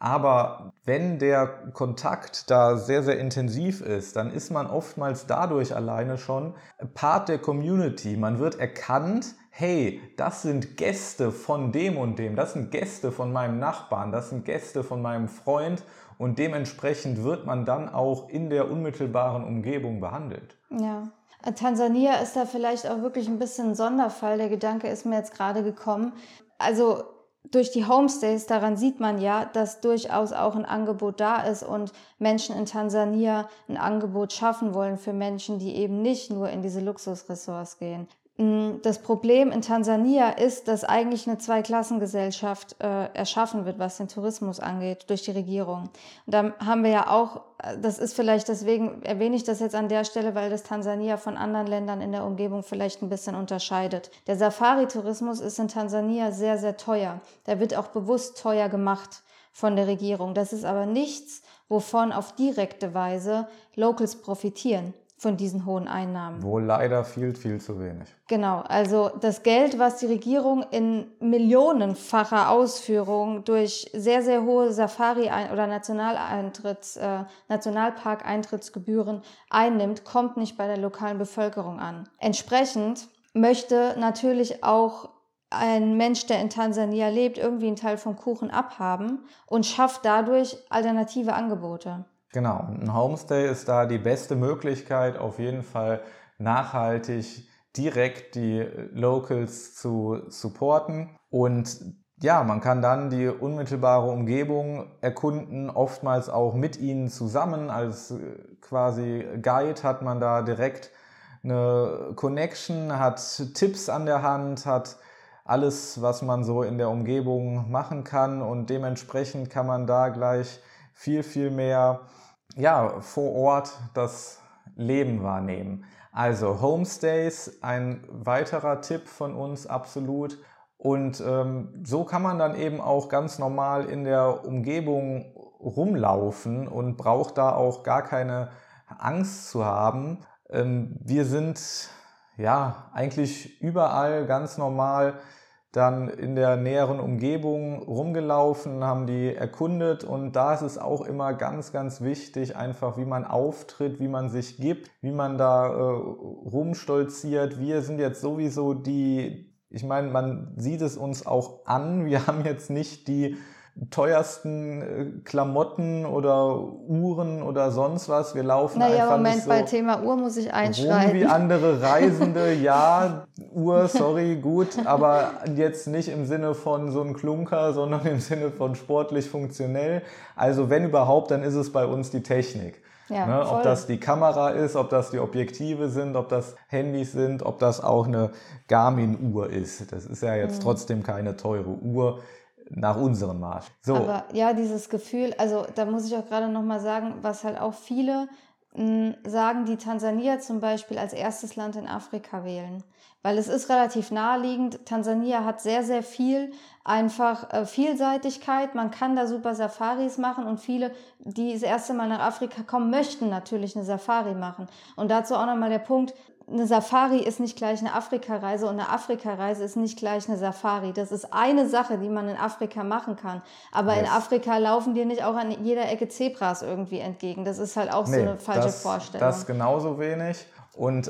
Aber wenn der Kontakt da sehr, sehr intensiv ist, dann ist man oftmals dadurch alleine schon Part der Community. Man wird erkannt, hey, das sind Gäste von dem und dem, das sind Gäste von meinem Nachbarn, das sind Gäste von meinem Freund, und dementsprechend wird man dann auch in der unmittelbaren Umgebung behandelt. Ja. Tansania ist da vielleicht auch wirklich ein bisschen ein Sonderfall. Der Gedanke ist mir jetzt gerade gekommen. also durch die Homestays, daran sieht man ja, dass durchaus auch ein Angebot da ist und Menschen in Tansania ein Angebot schaffen wollen für Menschen, die eben nicht nur in diese Luxusressorts gehen. Das Problem in Tansania ist, dass eigentlich eine Zweiklassengesellschaft erschaffen wird, was den Tourismus angeht, durch die Regierung. Und da haben wir ja auch, das ist vielleicht, deswegen erwähne ich das jetzt an der Stelle, weil das Tansania von anderen Ländern in der Umgebung vielleicht ein bisschen unterscheidet. Der Safari-Tourismus ist in Tansania sehr, sehr teuer. Der wird auch bewusst teuer gemacht von der Regierung. Das ist aber nichts, wovon auf direkte Weise Locals profitieren. Von diesen hohen Einnahmen. Wohl leider viel, viel zu wenig. Genau, also das Geld, was die Regierung in millionenfacher Ausführung durch sehr, sehr hohe Safari- oder Nationalpark-Eintrittsgebühren einnimmt, kommt nicht bei der lokalen Bevölkerung an. Entsprechend möchte natürlich auch ein Mensch, der in Tansania lebt, irgendwie einen Teil vom Kuchen abhaben und schafft dadurch alternative Angebote. Genau, ein Homestay ist da die beste Möglichkeit, auf jeden Fall nachhaltig direkt die Locals zu supporten. Und ja, man kann dann die unmittelbare Umgebung erkunden, oftmals auch mit ihnen zusammen. Als quasi Guide hat man da direkt eine Connection, hat Tipps an der Hand, hat alles, was man so in der Umgebung machen kann. Und dementsprechend kann man da gleich viel, viel mehr vor Ort das Leben wahrnehmen. Also Homestays, ein weiterer Tipp von uns, absolut. Und so kann man dann eben auch ganz normal in der Umgebung rumlaufen und braucht da auch gar keine Angst zu haben. Wir sind ja eigentlich überall ganz normal dann in der näheren Umgebung rumgelaufen, haben die erkundet und da ist es auch immer ganz, ganz wichtig, einfach wie man auftritt, wie man sich gibt, wie man da rumstolziert. Wir sind jetzt sowieso ich meine, man sieht es uns auch an, wir haben jetzt nicht die teuersten Klamotten oder Uhren oder sonst was. Wir laufen einfach Moment, nicht so bei Thema Uhr muss ich einschreiten. wie andere Reisende, ja, Uhr, sorry, gut, aber jetzt nicht im Sinne von so ein Klunker, sondern im Sinne von sportlich funktionell. Also wenn überhaupt, dann ist es bei uns die Technik. Ja, ne? Ob das die Kamera ist, ob das die Objektive sind, ob das Handys sind, ob das auch eine Garmin-Uhr ist. Das ist ja jetzt trotzdem keine teure Uhr. Nach unserem Maß. So. Aber ja, dieses Gefühl, also da muss ich auch gerade nochmal sagen, was halt auch viele sagen, die Tansania zum Beispiel als erstes Land in Afrika wählen. Weil es ist relativ naheliegend. Tansania hat sehr, sehr viel einfach Vielseitigkeit. Man kann da super Safaris machen und viele, die das erste Mal nach Afrika kommen, möchten natürlich eine Safari machen. Und dazu auch nochmal der Punkt, eine Safari ist nicht gleich eine Afrikareise und eine Afrikareise ist nicht gleich eine Safari. Das ist eine Sache, die man in Afrika machen kann. Aber in Afrika laufen dir nicht auch an jeder Ecke Zebras irgendwie entgegen. Das ist halt auch so eine falsche Vorstellung. Das genauso wenig. Und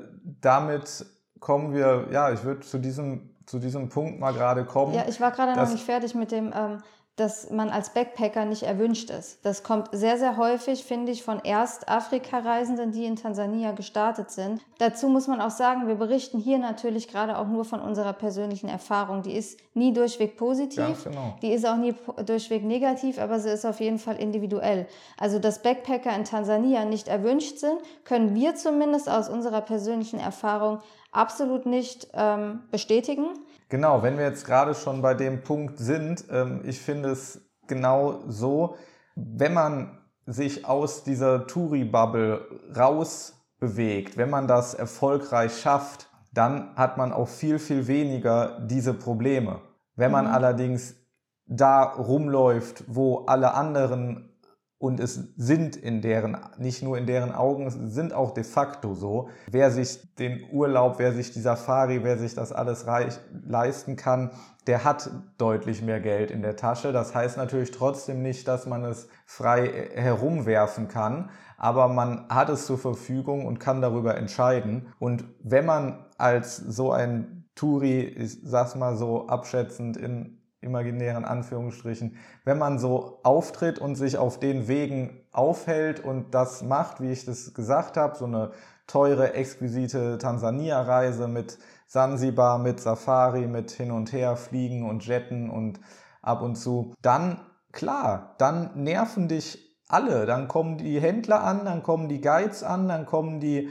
damit kommen wir, ich würde zu diesem Punkt mal gerade kommen. Ja, ich war gerade noch nicht fertig mit dem, dass man als Backpacker nicht erwünscht ist. Das kommt sehr, sehr häufig, finde ich, von Erst-Afrika-Reisenden, die in Tansania gestartet sind. Dazu muss man auch sagen, wir berichten hier natürlich gerade auch nur von unserer persönlichen Erfahrung. Die ist nie durchweg positiv, genau. Die ist auch nie durchweg negativ, aber sie ist auf jeden Fall individuell. Also, dass Backpacker in Tansania nicht erwünscht sind, können wir zumindest aus unserer persönlichen Erfahrung absolut nicht bestätigen. Genau, wenn wir jetzt gerade schon bei dem Punkt sind, ich finde es genau so, wenn man sich aus dieser Touri-Bubble rausbewegt, wenn man das erfolgreich schafft, dann hat man auch viel, viel weniger diese Probleme. Wenn man allerdings da rumläuft, wo alle anderen, und es sind nicht nur in deren Augen, es sind auch de facto so, wer sich den Urlaub, wer sich die Safari, wer sich das alles leisten kann, der hat deutlich mehr Geld in der Tasche. Das heißt natürlich trotzdem nicht, dass man es frei herumwerfen kann, aber man hat es zur Verfügung und kann darüber entscheiden. Und wenn man als so ein Touri, ich sag's mal so abschätzend in imaginären Anführungsstrichen, wenn man so auftritt und sich auf den Wegen aufhält und das macht, wie ich das gesagt habe, so eine teure, exquisite Tansania-Reise mit Sansibar, mit Safari, mit hin und her fliegen und jetten und ab und zu, dann klar, dann nerven dich alle. Dann kommen die Händler an, dann kommen die Guides an, dann kommen die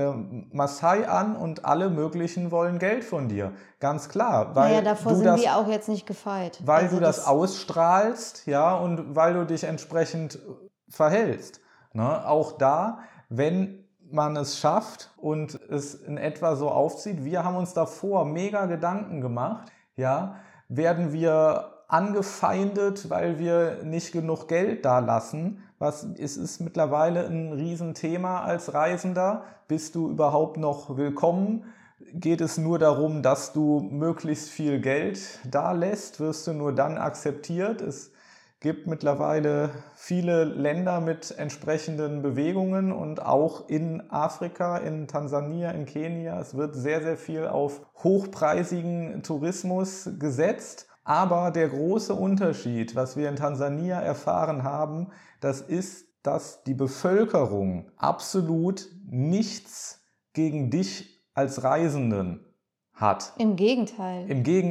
Maasai an und alle möglichen wollen Geld von dir. Ganz klar. Weil naja, davor sind wir auch jetzt nicht gefeit. Weil du das ausstrahlst, ja, und weil du dich entsprechend verhältst. Ne? Auch da, wenn man es schafft und es in etwa so aufzieht, wir haben uns davor mega Gedanken gemacht, ja, werden wir angefeindet, weil wir nicht genug Geld da lassen. Es ist mittlerweile ein Riesenthema als Reisender. Bist du überhaupt noch willkommen? Geht es nur darum, dass du möglichst viel Geld da lässt? Wirst du nur dann akzeptiert? Es gibt mittlerweile viele Länder mit entsprechenden Bewegungen und auch in Afrika, in Tansania, in Kenia. Es wird sehr, sehr viel auf hochpreisigen Tourismus gesetzt. Aber der große Unterschied, was wir in Tansania erfahren haben, das ist, dass die Bevölkerung absolut nichts gegen dich als Reisenden hat. Im Gegenteil.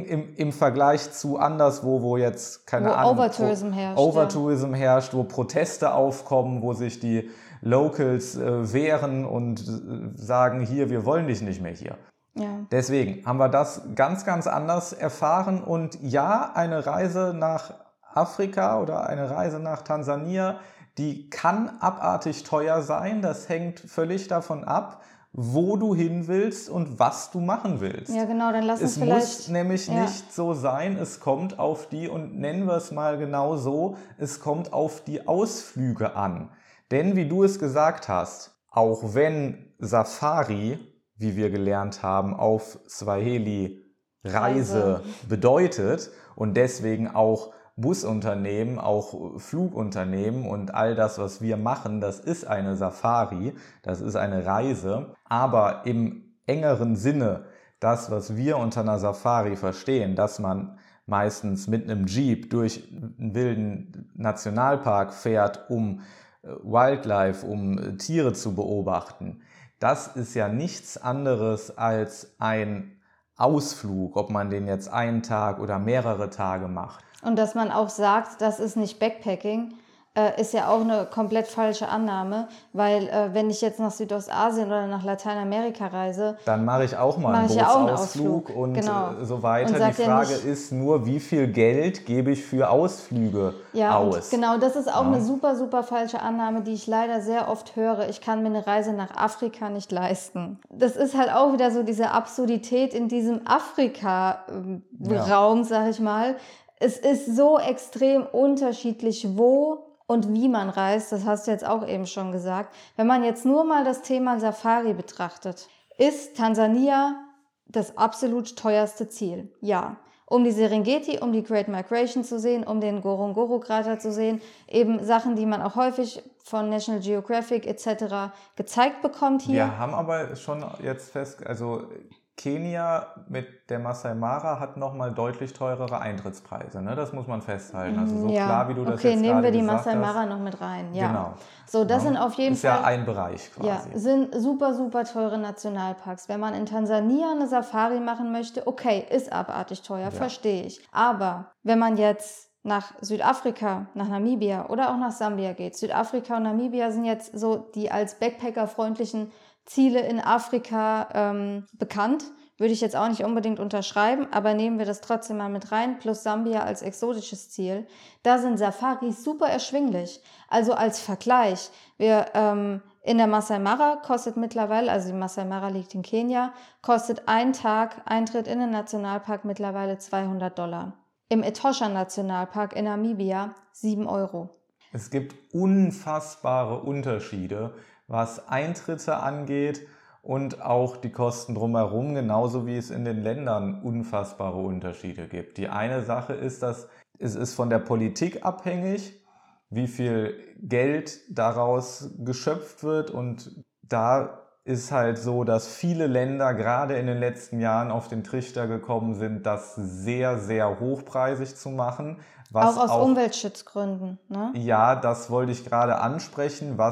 Im Vergleich zu anderswo, wo jetzt, keine Ahnung, Overtourism herrscht, wo Proteste aufkommen, wo sich die Locals wehren und sagen, hier, wir wollen dich nicht mehr hier. Ja. Deswegen haben wir das ganz, ganz anders erfahren. Und ja, eine Reise nach Afrika oder eine Reise nach Tansania, die kann abartig teuer sein. Das hängt völlig davon ab, wo du hin willst und was du machen willst. Ja, genau, dann lass uns vielleicht... Es muss nämlich nicht so sein, es kommt auf die, und nennen wir es mal genau so, es kommt auf die Ausflüge an. Denn wie du es gesagt hast, auch wenn Safari, wie wir gelernt haben, auf Swahili Reise bedeutet und deswegen auch Busunternehmen, auch Flugunternehmen und all das, was wir machen, das ist eine Safari, das ist eine Reise, aber im engeren Sinne, das, was wir unter einer Safari verstehen, dass man meistens mit einem Jeep durch einen wilden Nationalpark fährt, um Wildlife, um Tiere zu beobachten, das ist ja nichts anderes als ein Ausflug, ob man den jetzt einen Tag oder mehrere Tage macht. Und dass man auch sagt, das ist nicht Backpacking, ist ja auch eine komplett falsche Annahme, weil wenn ich jetzt nach Südostasien oder nach Lateinamerika reise, dann mache ich auch mal einen Bootsausflug und so weiter. Und die Frage ist nur, wie viel Geld gebe ich für Ausflüge aus? Genau, das ist auch eine super, super falsche Annahme, die ich leider sehr oft höre. Ich kann mir eine Reise nach Afrika nicht leisten. Das ist halt auch wieder so diese Absurdität in diesem Afrika-Raum, sag ich mal. Es ist so extrem unterschiedlich, wo und wie man reist, das hast du jetzt auch eben schon gesagt. Wenn man jetzt nur mal das Thema Safari betrachtet, ist Tansania das absolut teuerste Ziel. Ja, um die Serengeti, um die Great Migration zu sehen, um den Ngorongoro-Krater zu sehen, eben Sachen, die man auch häufig von National Geographic etc. gezeigt bekommt hier. Wir haben aber schon jetzt Kenia mit der Masai Mara hat nochmal deutlich teurere Eintrittspreise, ne? Das muss man festhalten. Also so klar, wie du das jetzt gerade gesagt hast. Okay, nehmen wir die Masai Mara noch mit rein. Ja. Genau. So, das sind auf jeden Fall... Ist ja ein Bereich quasi. Ja, sind super, super teure Nationalparks. Wenn man in Tansania eine Safari machen möchte, okay, ist abartig teuer, verstehe ich. Aber wenn man jetzt nach Südafrika, nach Namibia oder auch nach Sambia geht, Südafrika und Namibia sind jetzt so die als Backpacker-freundlichen Ziele in Afrika bekannt. Würde ich jetzt auch nicht unbedingt unterschreiben, aber nehmen wir das trotzdem mal mit rein, plus Sambia als exotisches Ziel. Da sind Safaris super erschwinglich. Also als Vergleich, in der Masai Mara kostet mittlerweile, also die Masai Mara liegt in Kenia, kostet ein Tag Eintritt in den Nationalpark mittlerweile $200. Im Etosha-Nationalpark in Namibia 7 €. Es gibt unfassbare Unterschiede, was Eintritte angeht und auch die Kosten drumherum, genauso wie es in den Ländern unfassbare Unterschiede gibt. Die eine Sache ist, dass es ist von der Politik abhängig, wie viel Geld daraus geschöpft wird, und da ist halt so, dass viele Länder gerade in den letzten Jahren auf den Trichter gekommen sind, das sehr, sehr hochpreisig zu machen. Was auch aus Umweltschutzgründen, ne? Ja, das wollte ich gerade ansprechen, was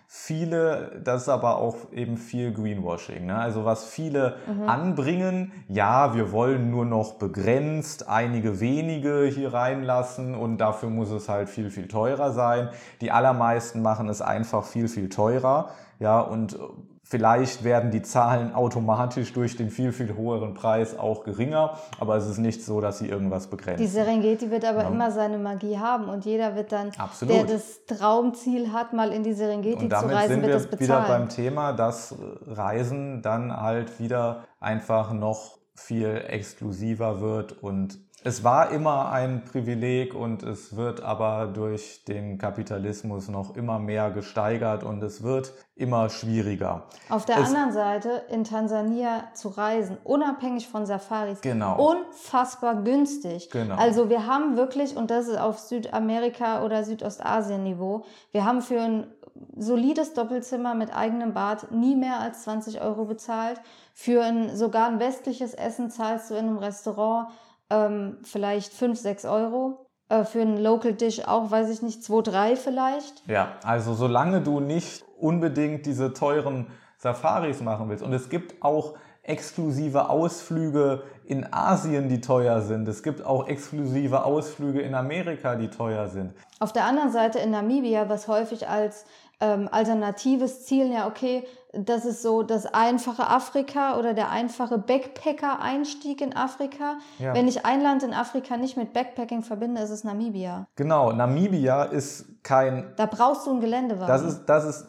das ist aber auch eben viel Greenwashing, ne? Also was viele anbringen, ja, wir wollen nur noch begrenzt einige wenige hier reinlassen und dafür muss es halt viel, viel teurer sein. Die allermeisten machen es einfach viel, viel teurer, ja, und vielleicht werden die Zahlen automatisch durch den viel, viel höheren Preis auch geringer, aber es ist nicht so, dass sie irgendwas begrenzen. Die Serengeti wird aber immer seine Magie haben und jeder wird dann, der das Traumziel hat, mal in die Serengeti zu reisen, wird das bezahlen. Und damit sind wir wieder beim Thema, dass Reisen dann halt wieder einfach noch viel exklusiver wird und es war immer ein Privileg und es wird aber durch den Kapitalismus noch immer mehr gesteigert und es wird immer schwieriger. Auf der anderen Seite, in Tansania zu reisen, unabhängig von Safaris, unfassbar günstig. Genau. Also wir haben wirklich, und das ist auf Südamerika- oder Südostasien-Niveau, wir haben für ein solides Doppelzimmer mit eigenem Bad nie mehr als 20 Euro bezahlt. Für sogar ein westliches Essen zahlst du in einem Restaurant vielleicht 5, 6 Euro. Für einen Local Dish auch, weiß ich nicht, 2, 3 vielleicht. Ja, also solange du nicht unbedingt diese teuren Safaris machen willst. Und es gibt auch exklusive Ausflüge in Asien, die teuer sind. Es gibt auch exklusive Ausflüge in Amerika, die teuer sind. Auf der anderen Seite in Namibia, was häufig als alternatives Ziel, ja okay, das ist so das einfache Afrika oder der einfache Backpacker-Einstieg in Afrika. Ja. Wenn ich ein Land in Afrika nicht mit Backpacking verbinde, ist es Namibia. Genau, Namibia ist kein... Da brauchst du einen Geländewagen.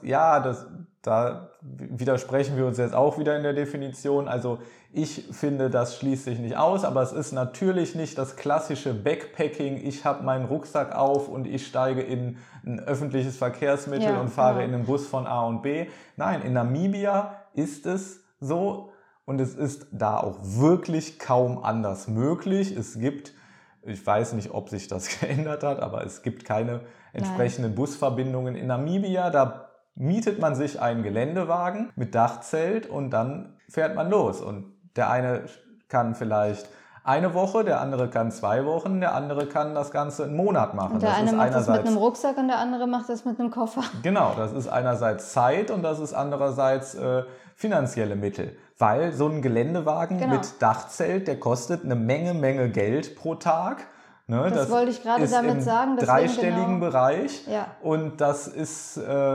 Da widersprechen wir uns jetzt auch wieder in der Definition. Also ich finde, das schließt sich nicht aus, aber es ist natürlich nicht das klassische Backpacking. Ich habe meinen Rucksack auf und ich steige in ein öffentliches Verkehrsmittel und fahre in den Bus von A und B. Nein, in Namibia ist es so und es ist da auch wirklich kaum anders möglich. Es gibt, ich weiß nicht, ob sich das geändert hat, aber es gibt keine entsprechenden Busverbindungen in Namibia. Da mietet man sich einen Geländewagen mit Dachzelt und dann fährt man los. Und der eine kann vielleicht eine Woche, der andere kann 2 Wochen, der andere kann das Ganze einen Monat machen. Und der eine macht das mit einem Rucksack und der andere macht das mit einem Koffer. Genau, das ist einerseits Zeit und das ist andererseits finanzielle Mittel. Weil so ein Geländewagen mit Dachzelt, der kostet eine Menge Geld pro Tag. Ne, das wollte ich gerade damit sagen. Im dreistelligen Bereich. Ja. Und das ist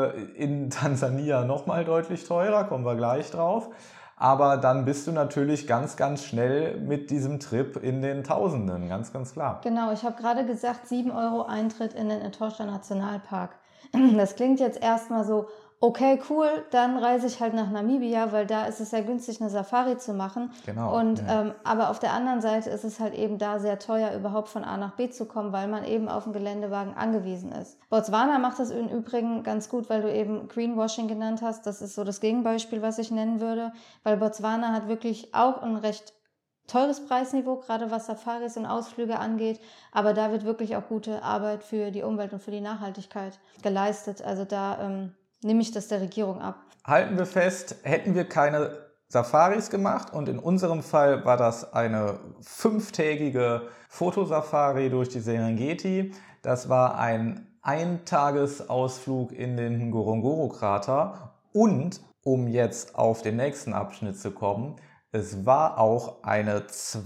in Tansania nochmal deutlich teurer, kommen wir gleich drauf. Aber dann bist du natürlich ganz schnell mit diesem Trip in den Tausenden, ganz klar. Genau, ich habe gerade gesagt, 7 Euro Eintritt in den Etosha Nationalpark. Das klingt jetzt erstmal so, okay, cool, dann reise ich halt nach Namibia, weil da ist es sehr günstig, eine Safari zu machen. Genau. Und, aber auf der anderen Seite ist es halt eben da sehr teuer, überhaupt von A nach B zu kommen, weil man eben auf einen Geländewagen angewiesen ist. Botswana macht das im Übrigen ganz gut, weil du eben Greenwashing genannt hast. Das ist so das Gegenbeispiel, was ich nennen würde, weil Botswana hat wirklich auch ein recht teures Preisniveau, gerade was Safaris und Ausflüge angeht, aber da wird wirklich auch gute Arbeit für die Umwelt und für die Nachhaltigkeit geleistet. Also da nehme ich das der Regierung ab. Halten wir fest, hätten wir keine Safaris gemacht und in unserem Fall war das eine 5-tägige Fotosafari durch die Serengeti. Das war ein Eintagesausflug in den Ngorongoro-Krater und, um jetzt auf den nächsten Abschnitt zu kommen, es war auch eine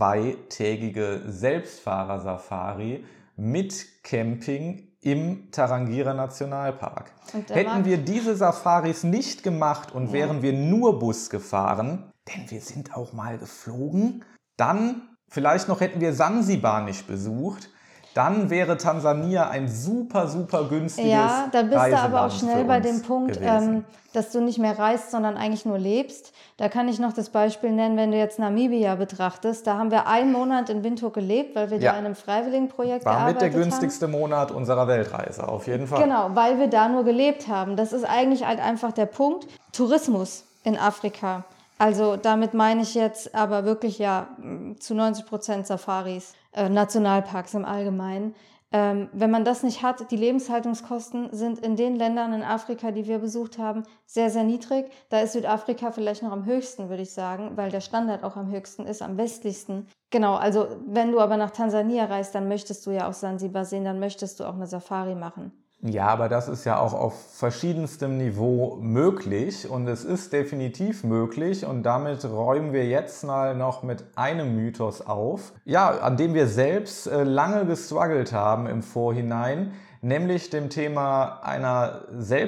2-tägige Selbstfahrer-Safari mit Camping im Tarangira Nationalpark. Hätten wir diese Safaris nicht gemacht und wären wir nur Bus gefahren, denn wir sind auch mal geflogen, dann vielleicht noch hätten wir Sansibar nicht besucht, dann wäre Tansania ein super günstiges Ja, da bist du aber auch schnell bei dem Punkt, gewesen. dass du nicht mehr reist, sondern eigentlich nur lebst. Da kann ich noch das Beispiel nennen, wenn du jetzt Namibia betrachtest. Da haben wir 1 Monat in Windhoek gelebt, weil wir da in einem Freiwilligenprojekt gearbeitet haben. War mit der günstigste Monat unserer Weltreise, auf jeden Fall. Genau, weil wir da nur gelebt haben. Das ist eigentlich halt einfach der Punkt. Tourismus in Afrika. Also damit meine ich jetzt aber wirklich zu 90% Safaris, Nationalparks im Allgemeinen. Wenn man das nicht hat, die Lebenshaltungskosten sind in den Ländern in Afrika, die wir besucht haben, sehr niedrig. Da ist Südafrika vielleicht noch am höchsten, würde ich sagen, weil der Standard auch am höchsten ist, am westlichsten. Genau, also wenn du aber nach Tansania reist, dann möchtest du ja auch Sansibar sehen, dann möchtest du auch eine Safari machen. Ja, aber das ist ja auch auf verschiedenstem Niveau möglich und es ist definitiv möglich und damit räumen wir jetzt mal noch mit einem Mythos auf, ja, an dem wir selbst lange gestruggelt haben im Vorhinein, nämlich dem Thema einer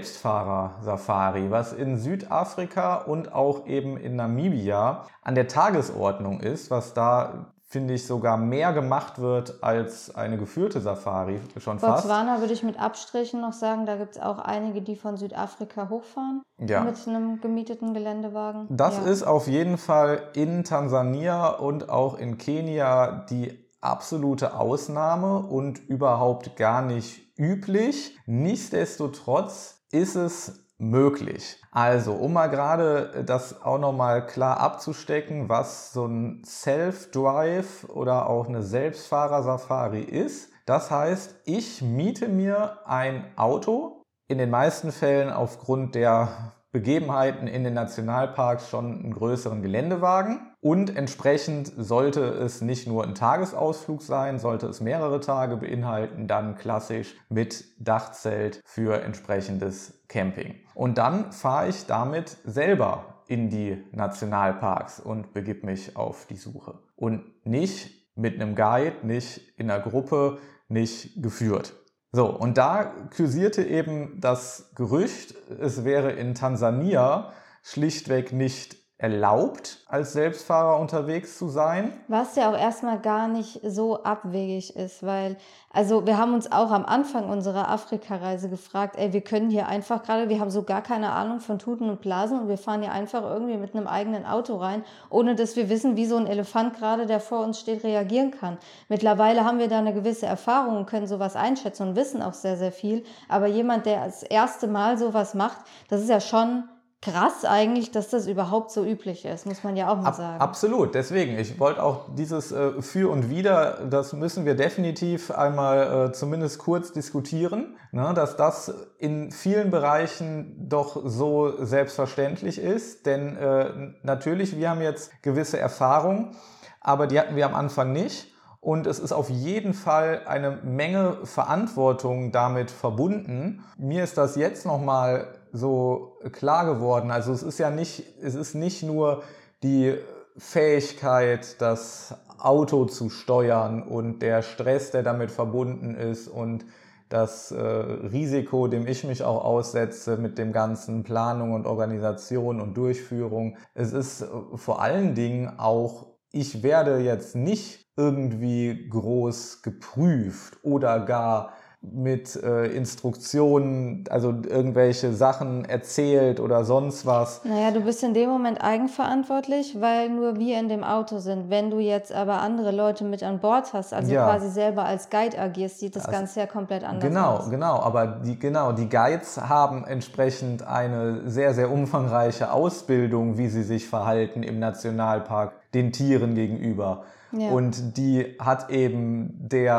Selbstfahrer-Safari, was in Südafrika und auch eben in Namibia an der Tagesordnung ist, was da, finde ich, sogar mehr gemacht wird als eine geführte Safari, schon fast. Botswana würde ich mit Abstrichen noch sagen, da gibt es auch einige, die von Südafrika hochfahren mit einem gemieteten Geländewagen. Das ist auf jeden Fall in Tansania und auch in Kenia die absolute Ausnahme und überhaupt gar nicht üblich. Nichtsdestotrotz ist es möglich. Also, um mal gerade das auch nochmal klar abzustecken, was so ein Self-Drive oder auch eine Selbstfahrer-Safari ist. Das heißt, ich miete mir ein Auto, in den meisten Fällen aufgrund der Begebenheiten in den Nationalparks schon einen größeren Geländewagen und entsprechend sollte es nicht nur ein Tagesausflug sein, sollte es mehrere Tage beinhalten, dann klassisch mit Dachzelt für entsprechendes Camping. Und dann fahre ich damit selber in die Nationalparks und begib mich auf die Suche. Und nicht mit einem Guide, nicht in einer Gruppe, nicht geführt. So, und da kursierte eben das Gerücht, es wäre in Tansania schlichtweg nicht erlaubt, als Selbstfahrer unterwegs zu sein. Was ja auch erstmal gar nicht so abwegig ist, weil, also wir haben uns auch am Anfang unserer Afrika-Reise gefragt, wir können hier einfach gerade, wir haben so gar keine Ahnung von Tuten und Blasen und wir fahren hier einfach irgendwie mit einem eigenen Auto rein, ohne dass wir wissen, wie so ein Elefant gerade, der vor uns steht, reagieren kann. Mittlerweile haben wir da eine gewisse Erfahrung und können sowas einschätzen und wissen auch sehr, sehr viel, aber jemand, der das erste Mal sowas macht, das ist ja schon krass eigentlich, dass das überhaupt so üblich ist, muss man ja auch mal sagen. Absolut, deswegen, ich wollte auch dieses Für und Wider, das müssen wir definitiv einmal zumindest kurz diskutieren, ne, dass das in vielen Bereichen doch so selbstverständlich ist, denn natürlich, wir haben jetzt gewisse Erfahrung, aber die hatten wir am Anfang nicht. Und es ist auf jeden Fall eine Menge Verantwortung damit verbunden. Mir ist das jetzt nochmal so klar geworden. Also es ist nicht nur die Fähigkeit, das Auto zu steuern und der Stress, der damit verbunden ist und das Risiko, dem ich mich auch aussetze mit dem ganzen Planung und Organisation und Durchführung. Es ist vor allen Dingen auch, ich werde jetzt nicht irgendwie groß geprüft oder gar mit Instruktionen, also irgendwelche Sachen erzählt oder sonst was. Naja, du bist in dem Moment eigenverantwortlich, weil nur wir in dem Auto sind. Wenn du jetzt aber andere Leute mit an Bord hast, also quasi selber als Guide agierst, sieht das Ganze ja komplett anders aus. Genau, aber die Guides haben entsprechend eine sehr, sehr umfangreiche Ausbildung, wie sie sich verhalten im Nationalpark den Tieren gegenüber. Ja. Und die hat eben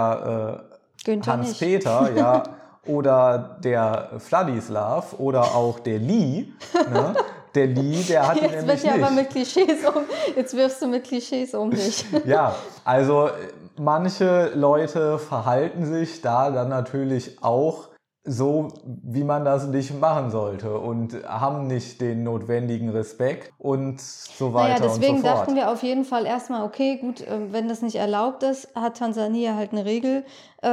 der Hans-Peter, ja, oder der Vladislav oder auch der Lee, ne? Der Lee, der hat jetzt nämlich wird ja nicht. Aber mit Klischees jetzt wirfst du mit Klischees um dich. Ja, also manche Leute verhalten sich da dann natürlich auch so, wie man das nicht machen sollte und haben nicht den notwendigen Respekt und so weiter und so fort. Deswegen dachten wir auf jeden Fall erstmal, okay, gut, wenn das nicht erlaubt ist, hat Tansania halt eine Regel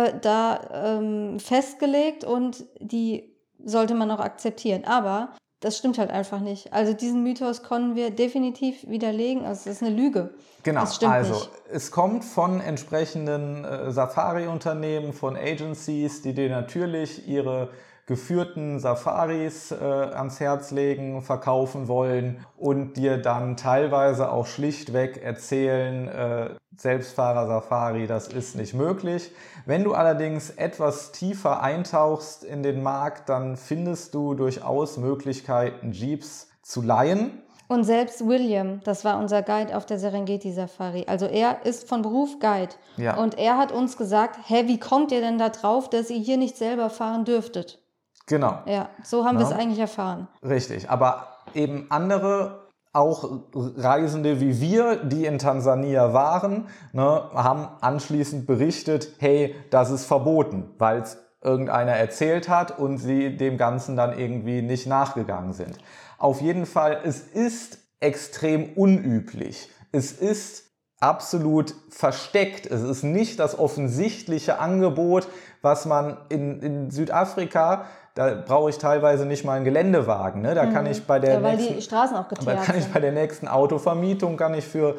festgelegt und die sollte man auch akzeptieren. Aber das stimmt halt einfach nicht. Also diesen Mythos konnten wir definitiv widerlegen. Also das ist eine Lüge. Genau, das stimmt also nicht. Es kommt von entsprechenden Safari-Unternehmen, von Agencies, die dir natürlich ihre geführten Safaris ans Herz legen, verkaufen wollen und dir dann teilweise auch schlichtweg erzählen, Selbstfahrer-Safari, das ist nicht möglich. Wenn du allerdings etwas tiefer eintauchst in den Markt, dann findest du durchaus Möglichkeiten, Jeeps zu leihen. Und selbst William, das war unser Guide auf der Serengeti-Safari, also er ist von Beruf Guide. Ja. Und er hat uns gesagt, wie kommt ihr denn da drauf, dass ihr hier nicht selber fahren dürftet? Genau. Ja, so haben wir es eigentlich erfahren. Richtig, aber eben andere, auch Reisende wie wir, die in Tansania waren, ne, haben anschließend berichtet, hey, das ist verboten, weil es irgendeiner erzählt hat und sie dem Ganzen dann irgendwie nicht nachgegangen sind. Auf jeden Fall, es ist extrem unüblich. Es ist absolut versteckt. Es ist nicht das offensichtliche Angebot, was man in Südafrika, da brauche ich teilweise nicht mal einen Geländewagen. Ne? Da kann ich bei der die Straßen auch geteert sind. Bei der nächsten Autovermietung kann ich für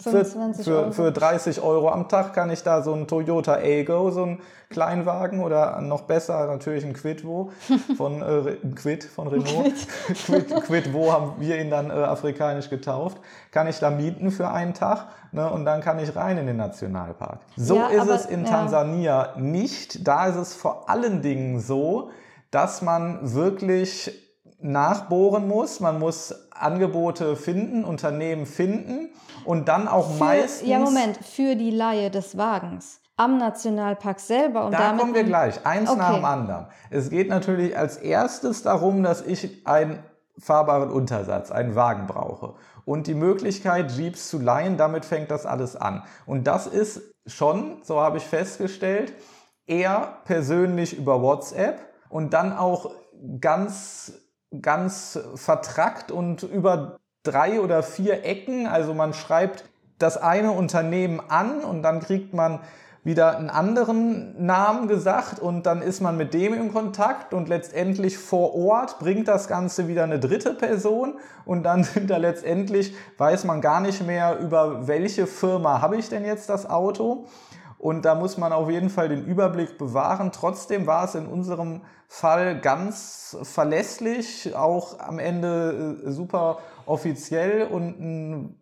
30 Euro am Tag kann ich da so einen Toyota Aygo, so einen Kleinwagen oder noch besser natürlich einen Quidvo von Renault. Quidvo haben wir ihn dann afrikanisch getauft. Kann ich da mieten für einen Tag, ne, und dann kann ich rein in den Nationalpark. So ist es in Tansania nicht. Da ist es vor allen Dingen so, dass man wirklich nachbohren muss. Man muss Angebote finden, Unternehmen finden und dann auch meistens... Ja, Moment, für die Leihe des Wagens am Nationalpark selber. Und da kommen wir gleich, eins nach dem anderen. Es geht natürlich als erstes darum, dass ich einen fahrbaren Untersatz, einen Wagen brauche. Und die Möglichkeit, Jeeps zu leihen, damit fängt das alles an. Und das ist schon, so habe ich festgestellt, eher persönlich über WhatsApp und dann auch ganz vertrackt und über 3 oder 4 Ecken. Also man schreibt das eine Unternehmen an und dann kriegt man wieder einen anderen Namen gesagt und dann ist man mit dem in Kontakt und letztendlich vor Ort bringt das Ganze wieder eine dritte Person und dann sind da letztendlich, weiß man gar nicht mehr, über welche Firma habe ich denn jetzt das Auto. Und da muss man auf jeden Fall den Überblick bewahren. Trotzdem war es in unserem Fall ganz verlässlich, auch am Ende super offiziell und ein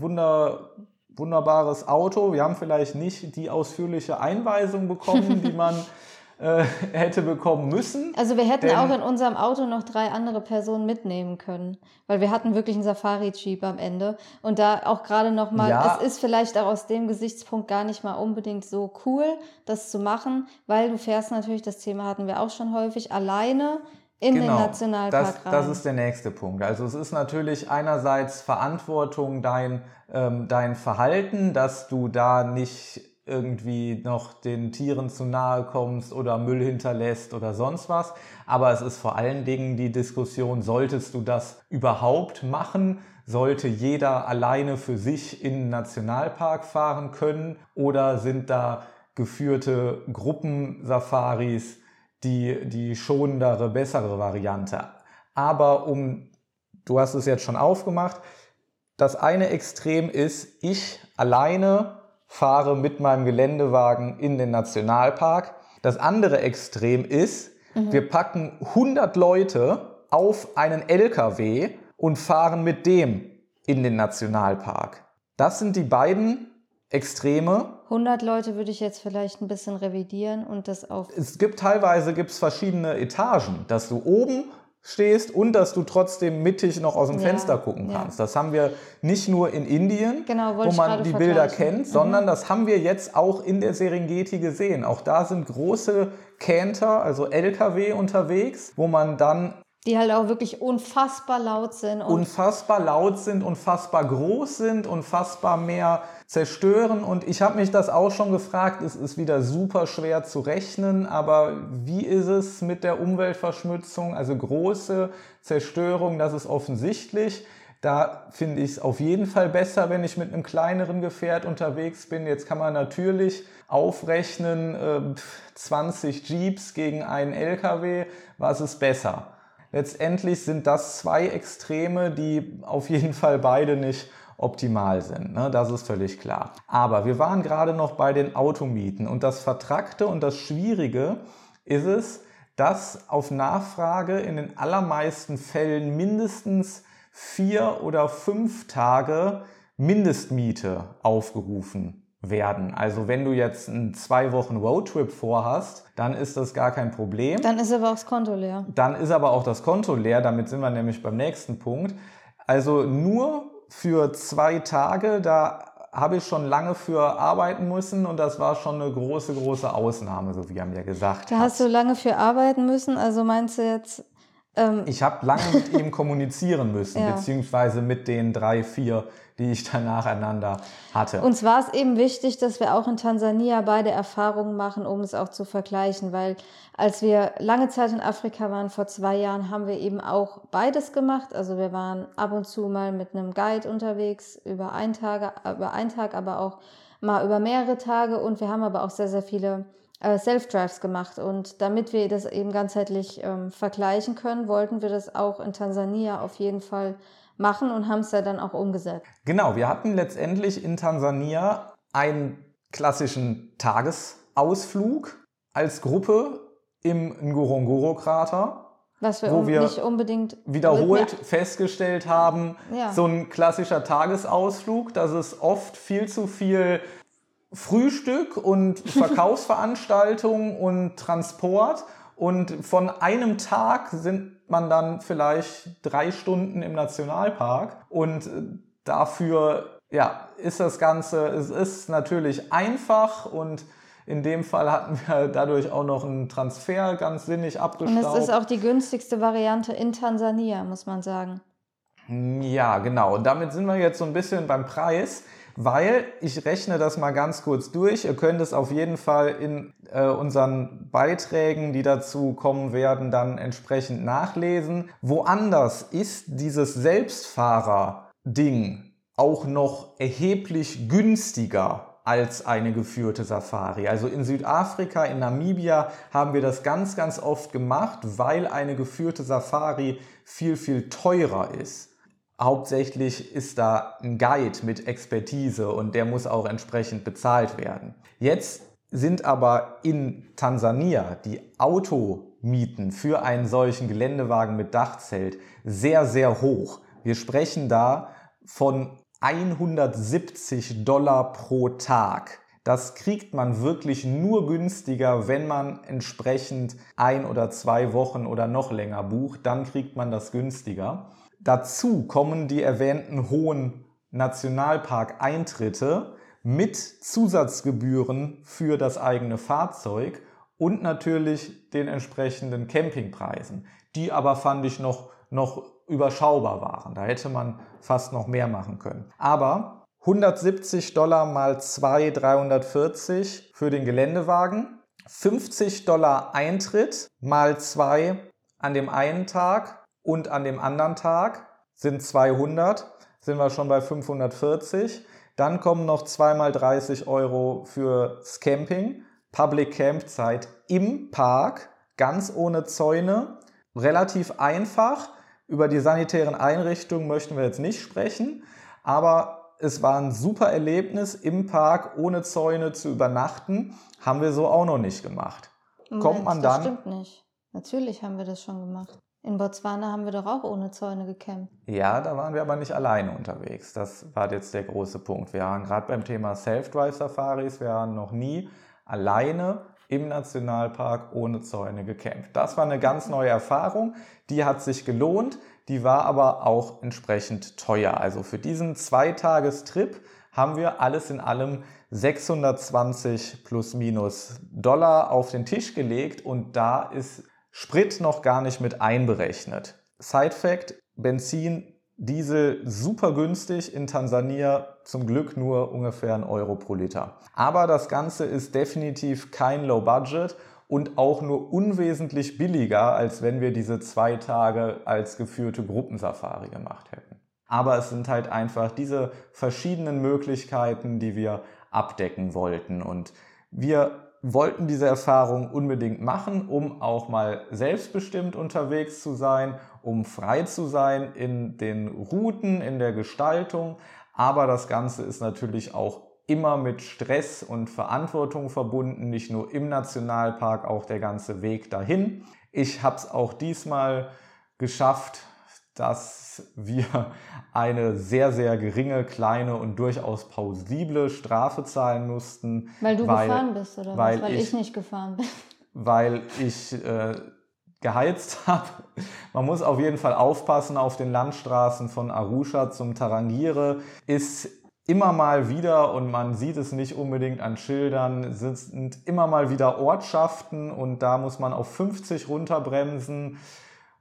wunderbares Auto. Wir haben vielleicht nicht die ausführliche Einweisung bekommen, die man hätte bekommen müssen. Also wir hätten auch in unserem Auto noch 3 andere Personen mitnehmen können, weil wir hatten wirklich einen Safari-Jeep am Ende und da auch gerade nochmal, es ist vielleicht auch aus dem Gesichtspunkt gar nicht mal unbedingt so cool, das zu machen, weil du fährst natürlich, das Thema hatten wir auch schon häufig, alleine in den Nationalpark rein. Das ist der nächste Punkt. Also es ist natürlich einerseits Verantwortung dein Verhalten, dass du da nicht irgendwie noch den Tieren zu nahe kommst oder Müll hinterlässt oder sonst was. Aber es ist vor allen Dingen die Diskussion, solltest du das überhaupt machen? Sollte jeder alleine für sich in den Nationalpark fahren können? Oder sind da geführte Gruppensafaris die schonendere, bessere Variante? Aber du hast es jetzt schon aufgemacht, das eine Extrem ist, ich alleine fahre mit meinem Geländewagen in den Nationalpark. Das andere Extrem ist, wir packen 100 Leute auf einen LKW und fahren mit dem in den Nationalpark. Das sind die beiden Extreme. 100 Leute würde ich jetzt vielleicht ein bisschen revidieren und das auf... Teilweise gibt es verschiedene Etagen, dass du oben stehst und dass du trotzdem mittig noch aus dem Fenster gucken kannst. Das haben wir nicht nur in Indien, wo man die Bilder kennt, sondern das haben wir jetzt auch in der Serengeti gesehen. Auch da sind große Canter, also LKW unterwegs, wo man dann... Die halt auch wirklich unfassbar laut sind. Unfassbar groß sind, unfassbar mehr zerstören. Und ich habe mich das auch schon gefragt, es ist wieder super schwer zu rechnen, aber wie ist es mit der Umweltverschmutzung? Also große Zerstörung, das ist offensichtlich. Da finde ich es auf jeden Fall besser, wenn ich mit einem kleineren Gefährt unterwegs bin. Jetzt kann man natürlich aufrechnen, 20 Jeeps gegen einen LKW, was ist besser? Letztendlich sind das 2 Extreme, die auf jeden Fall beide nicht optimal sind. Ne? Das ist völlig klar. Aber wir waren gerade noch bei den Automieten und das Vertrackte und das Schwierige ist es, dass auf Nachfrage in den allermeisten Fällen mindestens 4 oder 5 Tage Mindestmiete aufgerufen werden. Also wenn du jetzt einen 2 Wochen Roadtrip vorhast, dann ist das gar kein Problem. Dann ist aber auch das Konto leer. Dann ist aber auch das Konto leer, damit sind wir nämlich beim nächsten Punkt. Also nur für 2 Tage, da habe ich schon lange für arbeiten müssen und das war schon eine große Ausnahme, so wie er mir gesagt hat. Da hast du lange für arbeiten müssen, also meinst du jetzt Ich habe lange mit ihm kommunizieren müssen, Ja. beziehungsweise mit den 3, 4, die ich dann nacheinander hatte. Uns war es eben wichtig, dass wir auch in Tansania beide Erfahrungen machen, um es auch zu vergleichen, weil als wir lange Zeit in Afrika waren, vor 2 Jahren, haben wir eben auch beides gemacht. Also wir waren ab und zu mal mit einem Guide unterwegs, über einen Tag, aber auch mal über mehrere Tage, und wir haben aber auch sehr, sehr viele Self-Drives gemacht, und damit wir das eben ganzheitlich vergleichen können, wollten wir das auch in Tansania auf jeden Fall machen und haben es ja dann auch umgesetzt. Genau, wir hatten letztendlich in Tansania einen klassischen Tagesausflug als Gruppe im Ngorongoro-Krater, Was wir, wo wir nicht unbedingt wiederholt festgestellt haben, Ja. so ein klassischer Tagesausflug, dass es oft viel zu viel Frühstück und Verkaufsveranstaltungen und Transport, und von einem Tag sind man dann vielleicht 3 Stunden im Nationalpark, und dafür ist das Ganze, es ist natürlich einfach, und in dem Fall hatten wir dadurch auch noch einen Transfer ganz sinnig Und abgestaubt. es ist auch die günstigste Variante in Tansania, muss man sagen. Ja, genau. Und damit sind wir jetzt so ein bisschen beim Preis, weil ich rechne das mal ganz kurz durch. Ihr könnt es auf jeden Fall in unseren Beiträgen, die dazu kommen werden, dann entsprechend nachlesen. Woanders ist dieses Selbstfahrer-Ding auch noch erheblich günstiger als eine geführte Safari. Also in Südafrika, in Namibia haben wir das ganz, ganz oft gemacht, weil eine geführte Safari viel, viel teurer ist. Hauptsächlich ist da ein Guide mit Expertise, und der muss auch entsprechend bezahlt werden. Jetzt sind aber in Tansania die Automieten für einen solchen Geländewagen mit Dachzelt sehr, sehr hoch. Wir sprechen da von $170 pro Tag. Das kriegt man wirklich nur günstiger, wenn man entsprechend 1 oder 2 Wochen oder noch länger bucht. Dann kriegt man das günstiger. Dazu kommen die erwähnten hohen Nationalparkeintritte mit Zusatzgebühren für das eigene Fahrzeug und natürlich den entsprechenden Campingpreisen, die aber, fand ich, noch überschaubar waren. Da hätte man fast noch mehr machen können. Aber $170 mal 2, 340 für den Geländewagen, $50 Eintritt mal 2 an dem einen Tag und an dem anderen Tag sind 200, sind wir schon bei 540. Dann kommen noch 2 mal 30 € fürs Camping, Public Campzeit im Park, ganz ohne Zäune, relativ einfach. Über die sanitären Einrichtungen möchten wir jetzt nicht sprechen, aber es war ein super Erlebnis, im Park ohne Zäune zu übernachten. Haben wir so auch noch nicht gemacht. Kommt man das dann? stimmt nicht. Natürlich haben wir das schon gemacht. In Botswana haben wir doch auch ohne Zäune gecampt. Ja, da waren wir aber nicht alleine unterwegs. Das war jetzt der große Punkt. Wir waren gerade beim Thema Self-Drive-Safaris, wir waren noch nie alleine im Nationalpark ohne Zäune gecampt. Das war eine ganz neue Erfahrung, die hat sich gelohnt, die war aber auch entsprechend teuer. Also für diesen 2-Tagestrip haben wir alles in allem 620 plus minus $, auf den Tisch gelegt, und da ist Sprit noch gar nicht mit einberechnet. Side Fact: Benzin, Diesel super günstig, in Tansania zum Glück nur ungefähr €1 pro Liter. Aber das Ganze ist definitiv kein Low Budget und auch nur unwesentlich billiger, als wenn wir diese 2 Tage als geführte Gruppensafari gemacht hätten. Aber es sind halt einfach diese verschiedenen Möglichkeiten, die wir abdecken wollten, und wir wollten diese Erfahrung unbedingt machen, um auch mal selbstbestimmt unterwegs zu sein, um frei zu sein in den Routen, in der Gestaltung. Aber das Ganze ist natürlich auch immer mit Stress und Verantwortung verbunden, nicht nur im Nationalpark, auch der ganze Weg dahin. Ich habe es auch diesmal geschafft, dass wir eine sehr, sehr geringe, kleine und durchaus plausible Strafe zahlen mussten. Weil du gefahren bist, oder weil was? Weil ich nicht gefahren bin. Weil ich geheizt habe. Man muss auf jeden Fall aufpassen, auf den Landstraßen von Arusha zum Tarangire ist immer mal wieder, und man sieht es nicht unbedingt an Schildern, sind immer mal wieder Ortschaften, und da muss man auf 50 runterbremsen.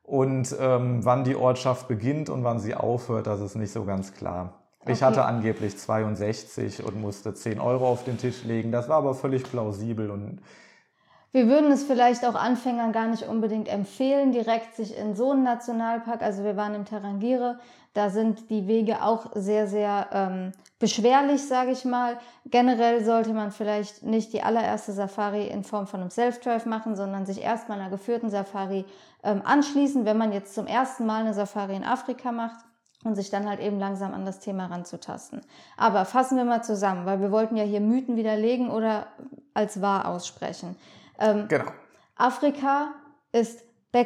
Und wann die Ortschaft beginnt und wann sie aufhört, das ist nicht so ganz klar. Okay. Ich hatte angeblich 62 und musste 10 Euro auf den Tisch legen. Das war aber völlig plausibel. Und wir würden es vielleicht auch Anfängern gar nicht unbedingt empfehlen, direkt sich in so einen Nationalpark, also wir waren im Tarangire, da sind die Wege auch sehr, sehr beschwerlich, sage ich mal. Generell sollte man vielleicht nicht die allererste Safari in Form von einem Self-Drive machen, sondern sich erstmal einer geführten Safari anschließen, wenn man jetzt zum ersten Mal eine Safari in Afrika macht und sich dann halt eben langsam an das Thema ranzutasten. Aber fassen wir mal zusammen, weil wir wollten ja hier Mythen widerlegen oder als wahr aussprechen. Genau. Afrika ist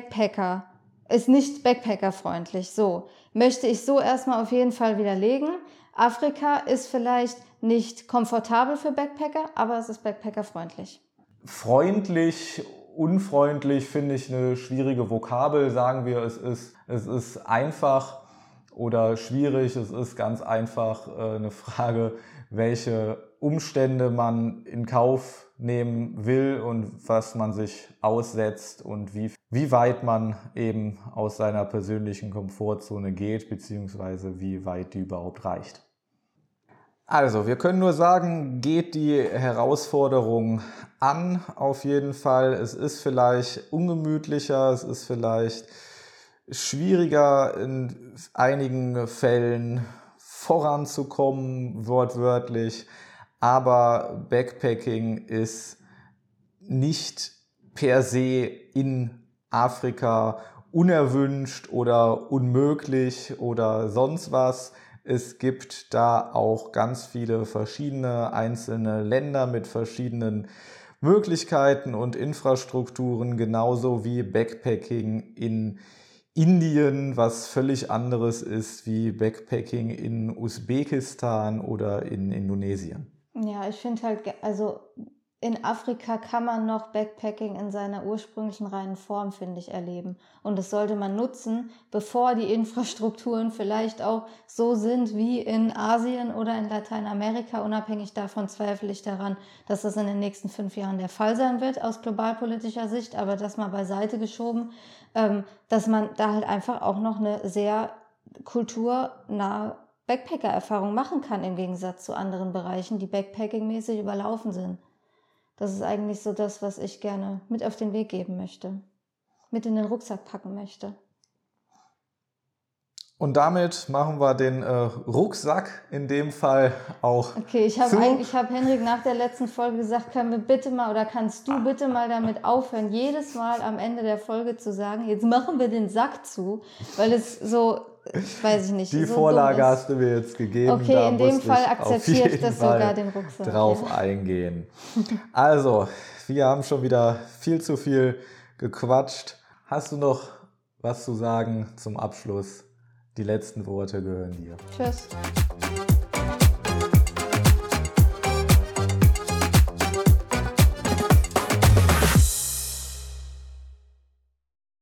nicht Backpacker-freundlich. So, möchte ich so erstmal auf jeden Fall widerlegen. Afrika ist vielleicht nicht komfortabel für Backpacker, aber es ist Backpacker-freundlich. Freundlich, unfreundlich finde ich eine schwierige Vokabel. Sagen wir, es ist einfach oder schwierig. Es ist ganz einfach eine Frage, welche Umstände man in Kauf nehmen will und was man sich aussetzt und wie weit man eben aus seiner persönlichen Komfortzone geht, beziehungsweise wie weit die überhaupt reicht. Also, wir können nur sagen, geht die Herausforderung an, auf jeden Fall. Es ist vielleicht ungemütlicher, es ist vielleicht schwieriger in einigen Fällen voranzukommen, wortwörtlich. Aber Backpacking ist nicht per se in Afrika unerwünscht oder unmöglich oder sonst was. Es gibt da auch ganz viele verschiedene einzelne Länder mit verschiedenen Möglichkeiten und Infrastrukturen, genauso wie Backpacking in Indien, was völlig anderes ist wie Backpacking in Usbekistan oder in Indonesien. Ja, ich finde halt, also in Afrika kann man noch Backpacking in seiner ursprünglichen reinen Form, finde ich, erleben. Und das sollte man nutzen, bevor die Infrastrukturen vielleicht auch so sind wie in Asien oder in Lateinamerika. Unabhängig davon zweifle ich daran, dass das in den nächsten 5 Jahren der Fall sein wird aus globalpolitischer Sicht. Aber das mal beiseite geschoben, dass man da halt einfach auch noch eine sehr kulturnahe Backpacker-Erfahrung machen kann, im Gegensatz zu anderen Bereichen, die Backpacking-mäßig überlaufen sind. Das ist eigentlich so das, was ich gerne mit auf den Weg geben möchte, mit in den Rucksack packen möchte. Und damit machen wir den Rucksack in dem Fall auch. Okay, ich habe Henrik nach der letzten Folge gesagt, können wir bitte mal oder kannst du bitte mal damit aufhören, jedes Mal am Ende der Folge zu sagen, jetzt machen wir den Sack zu, weil es so, weiß ich nicht. Die so Vorlage hast du mir jetzt gegeben. Okay, da in dem Fall akzeptiere ich das sogar, den Rucksack. Drauf eingehen. Also, wir haben schon wieder viel zu viel gequatscht. Hast du noch was zu sagen zum Abschluss? Die letzten Worte gehören dir. Tschüss.